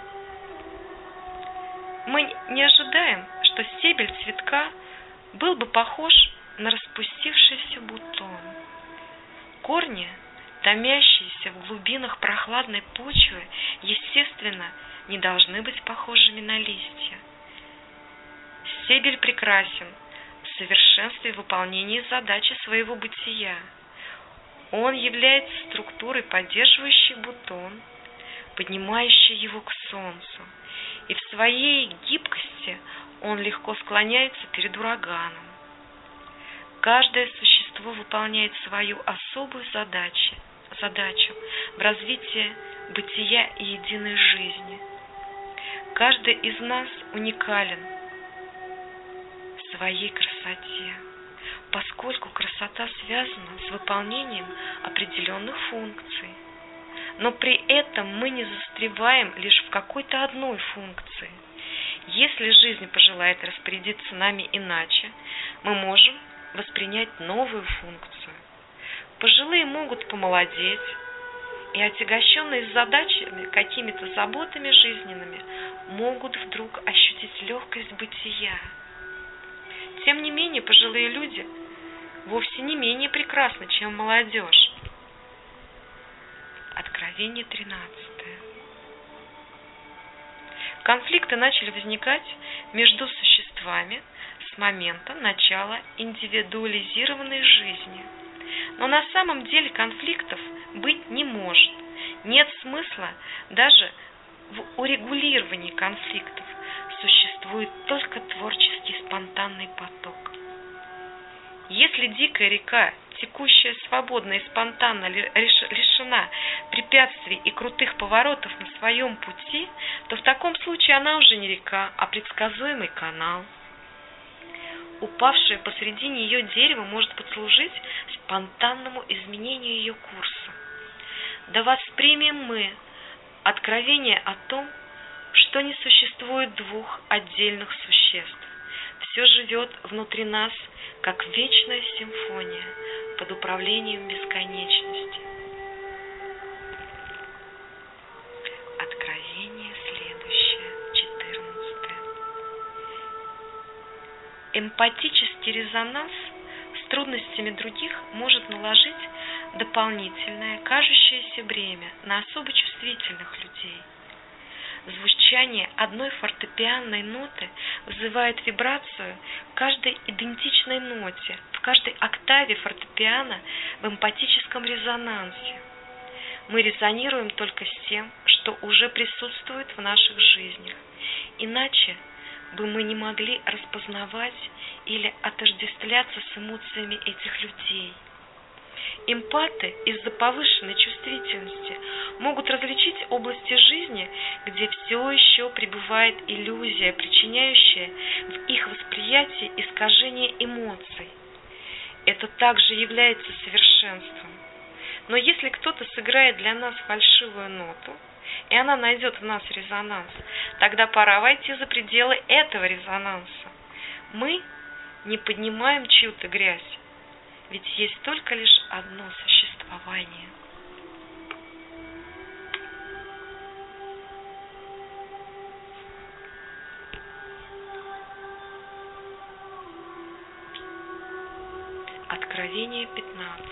Мы не ожидаем, что стебель цветка был бы похож на распустившийся бутон. Корни, томящиеся в глубинах прохладной почвы, естественно, не должны быть похожими на листья. Стебель прекрасен в совершенстве выполнения задачи своего бытия. Он является структурой, поддерживающей бутон, поднимающей его к солнцу, и в своей гибкости он легко склоняется перед ураганом. Каждое существо выполняет свою особую задачу в развитии бытия и единой жизни. Каждый из нас уникален в своей красоте, поскольку красота связана с выполнением определенных функций. Но при этом мы не застреваем лишь в какой-то одной функции. Если жизнь пожелает распорядиться нами иначе, мы можем воспринять новую функцию. Пожилые могут помолодеть, и отягощенные задачами, какими-то заботами жизненными, могут вдруг ощутить легкость бытия. Тем не менее, пожилые люди вовсе не менее прекрасны, чем молодежь. Откровение 13. Конфликты начали возникать между существами с момента начала индивидуализированной жизни. Но на самом деле конфликтов быть не может. Нет смысла даже в урегулировании конфликтов. Существует только творческий спонтанный поток. Если дикая река, текущая свободно и спонтанно, лишена препятствий и крутых поворотов на своем пути, то в таком случае она уже не река, а предсказуемый канал. Упавшее посредине ее дерево может послужить спонтанному изменению ее курса. Да воспримем мы Откровение о том, что не существует двух отдельных существ. Все живет внутри нас, как вечная симфония под управлением бесконечности. Откровение следующее, 14. Эмпатический резонанс с трудностями других может наложить дополнительное, кажущееся бремя на особо чувствительных людей. Звучание одной фортепианной ноты вызывает вибрацию каждой идентичной ноте, в каждой октаве фортепиано в эмпатическом резонансе. Мы резонируем только с тем, что уже присутствует в наших жизнях. Иначе бы мы не могли распознавать или отождествляться с эмоциями этих людей. Эмпаты из-за повышенной чувствительности могут различить области жизни, где все еще пребывает иллюзия, причиняющая в их восприятии искажение эмоций. Это также является совершенством. Но если кто-то сыграет для нас фальшивую ноту, и она найдет в нас резонанс, тогда пора войти за пределы этого резонанса. Мы не поднимаем чью-то грязь, ведь есть только лишь одно существование. Откровение 15.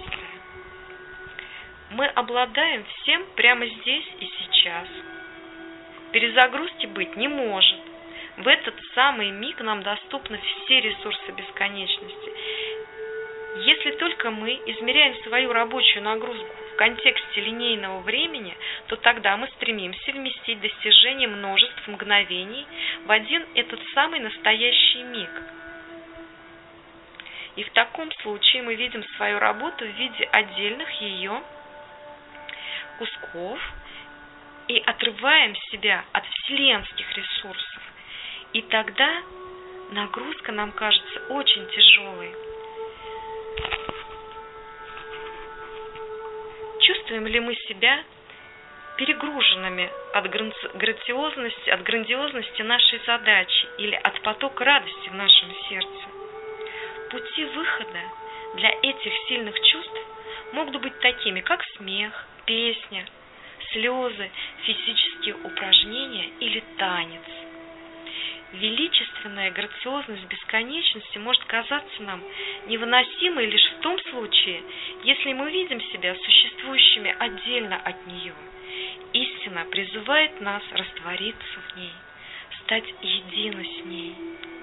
Мы обладаем всем прямо здесь и сейчас. Перезагрузки быть не может. В этот самый миг нам доступны все ресурсы бесконечности. Если только мы измеряем свою рабочую нагрузку в контексте линейного времени, то тогда мы стремимся вместить достижение множеств мгновений в один этот самый настоящий миг. И в таком случае мы видим свою работу в виде отдельных ее кусков и отрываем себя от вселенских ресурсов. И тогда нагрузка нам кажется очень тяжелой. Чувствуем ли мы себя перегруженными от грандиозности нашей задачи или от потока радости в нашем сердце? Пути выхода для этих сильных чувств могут быть такими, как смех, песня, слезы, физические упражнения или танец. Величественная грациозность бесконечности может казаться нам невыносимой лишь в том случае, если мы видим себя существующими отдельно от нее. Истина призывает нас раствориться в ней, стать едино с ней.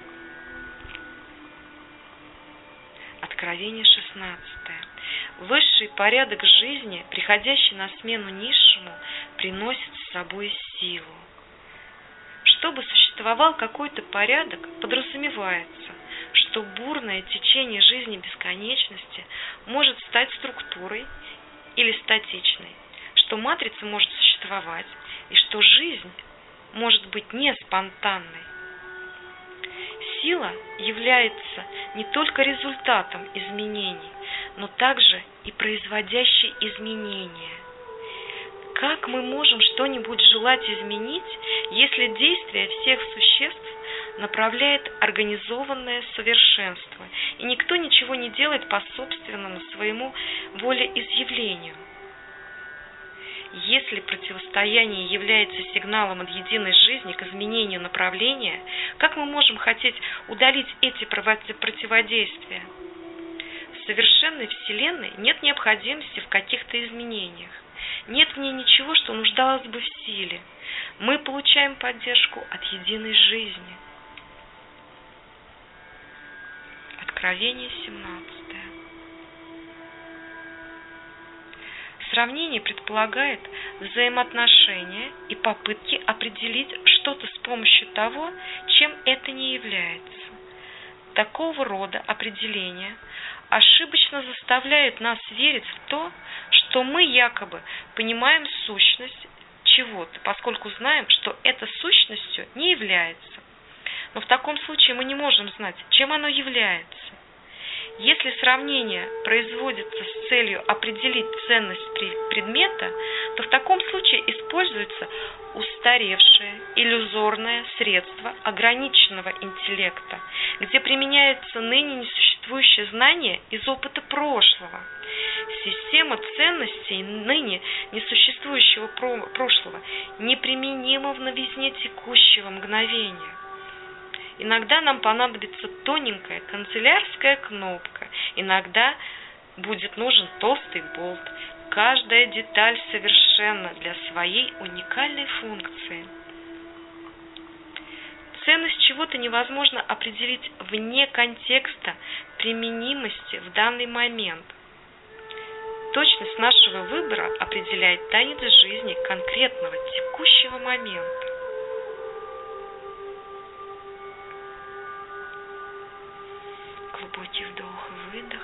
Откровение 16. Высший порядок жизни, приходящий на смену низшему, приносит с собой силу. Чтобы существовал какой-то порядок, подразумевается, что бурное течение жизни бесконечности может стать структурой или статичной, что матрица может существовать и что жизнь может быть не спонтанной. Сила является не только результатом изменений, но также и производящей изменения. Как мы можем что-нибудь желать изменить, если действие всех существ направляет организованное совершенство, и никто ничего не делает по собственному своему волеизъявлению? Если противостояние является сигналом от единой жизни к изменению направления, как мы можем хотеть удалить эти противодействия? В совершенной Вселенной нет необходимости в каких-то изменениях. Нет в ней ничего, что нуждалось бы в силе. Мы получаем поддержку от единой жизни. Откровение 17. Сравнение предполагает взаимоотношения и попытки определить что-то с помощью того, чем это не является. Такого рода определения ошибочно заставляют нас верить в то, что мы якобы понимаем сущность чего-то, поскольку знаем, что это сущностью не является. Но в таком случае мы не можем знать, чем оно является. Если сравнение производится с целью определить ценность предмета, то в таком случае используется устаревшее иллюзорное средство ограниченного интеллекта, где применяется ныне несуществующее знание из опыта прошлого. Система ценностей ныне несуществующего прошлого неприменима в новизне текущего мгновения. Иногда нам понадобится тоненькая канцелярская кнопка, иногда будет нужен толстый болт. Каждая деталь совершенна для своей уникальной функции. Ценность чего-то невозможно определить вне контекста применимости в данный момент. Точность нашего выбора определяет танец жизни конкретного текущего момента. Глубокий вдох и выдох.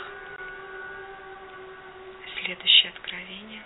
Следующее откровение.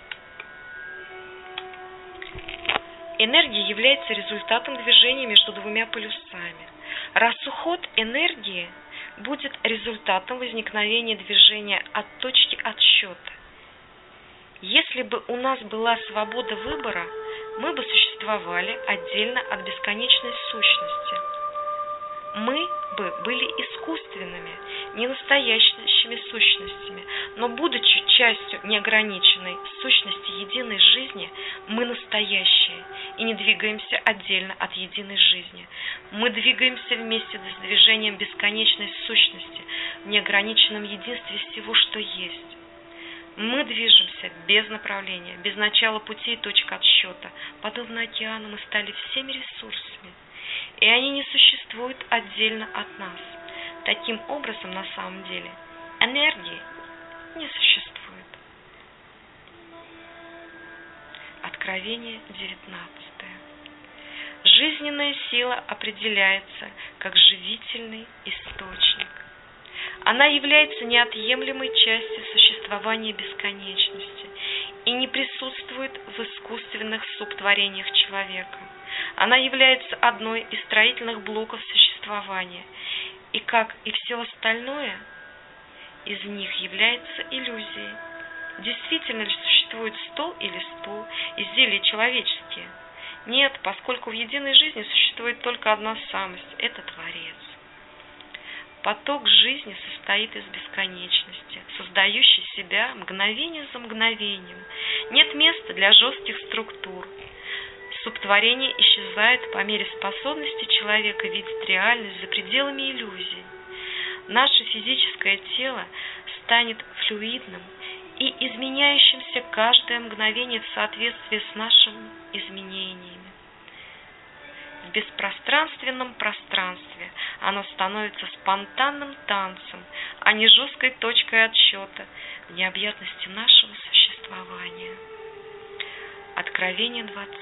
Энергия является результатом движения между двумя полюсами. Раз уход энергии будет результатом возникновения движения от точки отсчета. Если бы у нас была свобода выбора, мы бы существовали отдельно от бесконечной сущности. Мы бы были искусственными, не настоящими сущностями, но будучи частью неограниченной сущности единой жизни, мы настоящие и не двигаемся отдельно от единой жизни. Мы двигаемся вместе с движением бесконечной сущности в неограниченном единстве всего, что есть. Мы движемся без направления, без начала пути и точек отсчета. Подобно океану мы стали всеми ресурсами, и они не существуют отдельно от нас. Таким образом, на самом деле, энергии не существует. Откровение 19. Жизненная сила определяется как живительный источник. Она является неотъемлемой частью существования бесконечности и не присутствует в искусственных субтворениях человека. Она является одной из строительных блоков существования, и, как и все остальное, из них является иллюзией. Действительно ли существует стол или стул, изделия человеческие? Нет, поскольку в единой жизни существует только одна самость – это Творец. Поток жизни состоит из бесконечности, создающей себя мгновение за мгновением. Нет места для жестких структур. Субтворение исчезает по мере способности человека видеть реальность за пределами иллюзий. Наше физическое тело станет флюидным и изменяющимся каждое мгновение в соответствии с нашими изменениями. В беспространственном пространстве оно становится спонтанным танцем, а не жесткой точкой отсчета в необъятности нашего существования. Откровение 20.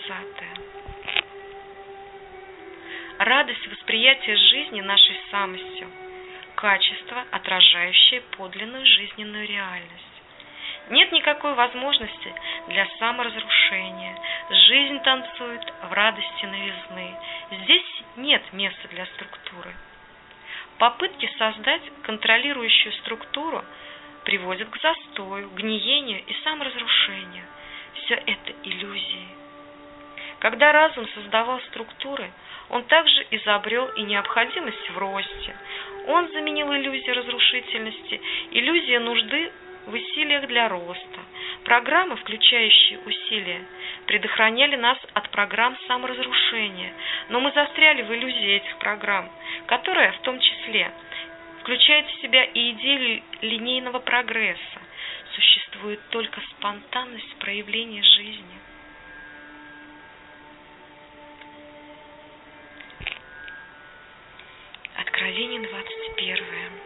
Радость восприятия жизни нашей самостью – качество, отражающее подлинную жизненную реальность. Нет никакой возможности для саморазрушения. Жизнь танцует в радости новизны. Здесь нет места для структуры. Попытки создать контролирующую структуру приводят к застою, гниению и саморазрушению. Все это иллюзии. Когда разум создавал структуры, он также изобрел и необходимость в росте. Он заменил иллюзию разрушительности, иллюзию нужды в усилиях для роста. Программы, включающие усилия, предохраняли нас от программ саморазрушения, но мы застряли в иллюзии этих программ, которая в том числе включает в себя и идею линейного прогресса. Существует только спонтанность проявления жизни. Откровение 21.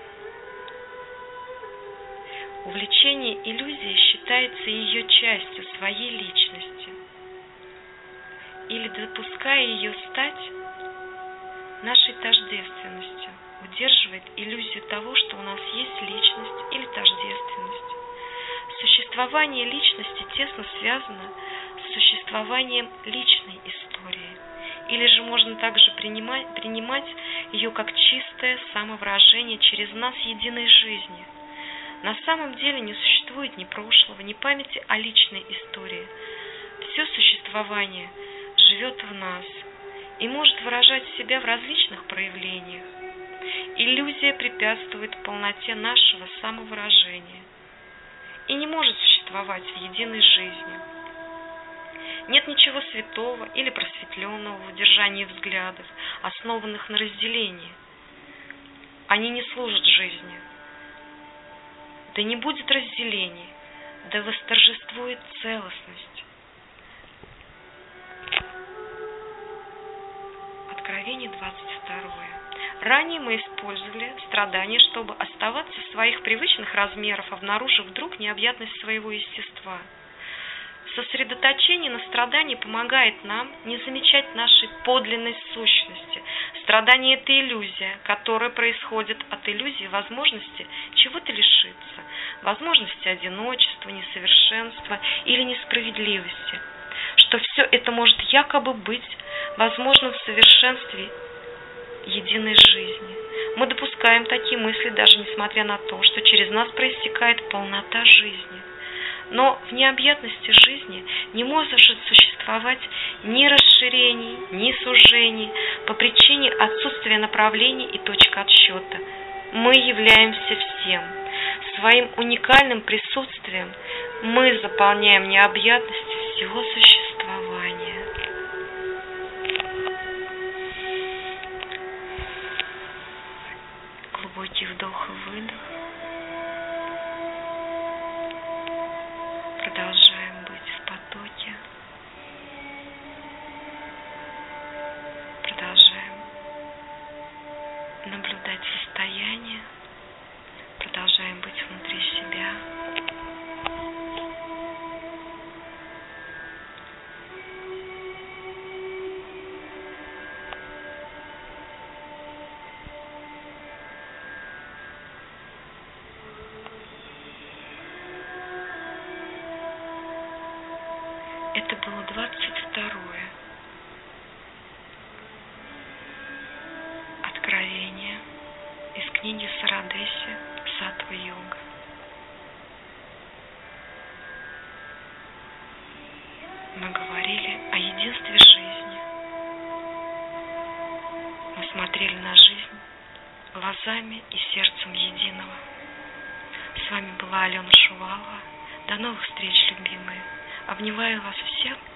Увлечение иллюзией считается ее частью, своей личности. Или, допуская ее стать нашей тождественностью, удерживает иллюзию того, что у нас есть личность или тождественность. Существование личности тесно связано с существованием личной истории. Или же можно также принимать ее как чистое самовыражение через нас единой жизни. На самом деле не существует ни прошлого, ни памяти о личной истории. Все существование живет в нас и может выражать себя в различных проявлениях. Иллюзия препятствует полноте нашего самовыражения и не может существовать в единой жизни. Нет ничего святого или просветленного в удержании взглядов, основанных на разделении. Они не служат жизни. Да не будет разделений, да восторжествует целостность. Откровение 22. Ранее мы использовали страдания, чтобы оставаться в своих привычных размерах, обнаружив вдруг необъятность своего естества. Сосредоточение на страдании помогает нам не замечать нашей подлинной сущности. Страдание – это иллюзия, которая происходит от иллюзии возможности чего-то лишиться, возможности одиночества, несовершенства или несправедливости, что все это может якобы быть возможным в совершенстве единой жизни. Мы допускаем такие мысли, даже несмотря на то, что через нас проистекает полнота жизни. Но в необъятности жизни не может существовать ни расширений, ни сужений по причине отсутствия направлений и точек отсчета. Мы являемся всем. Своим уникальным присутствием мы заполняем необъятность всего существования. Глубокий вдох и выдох. Продолжаем быть в потоке. Продолжаем наблюдать состояние. Продолжаем быть внутри себя. Это было 22-е откровение из книги Сарадеси «Саттва-йога». Мы говорили о единстве жизни. Мы смотрели на жизнь глазами и сердцем единого. С вами была Алена Шувалова. До новых встреч, любимые. Обнимаю вас всех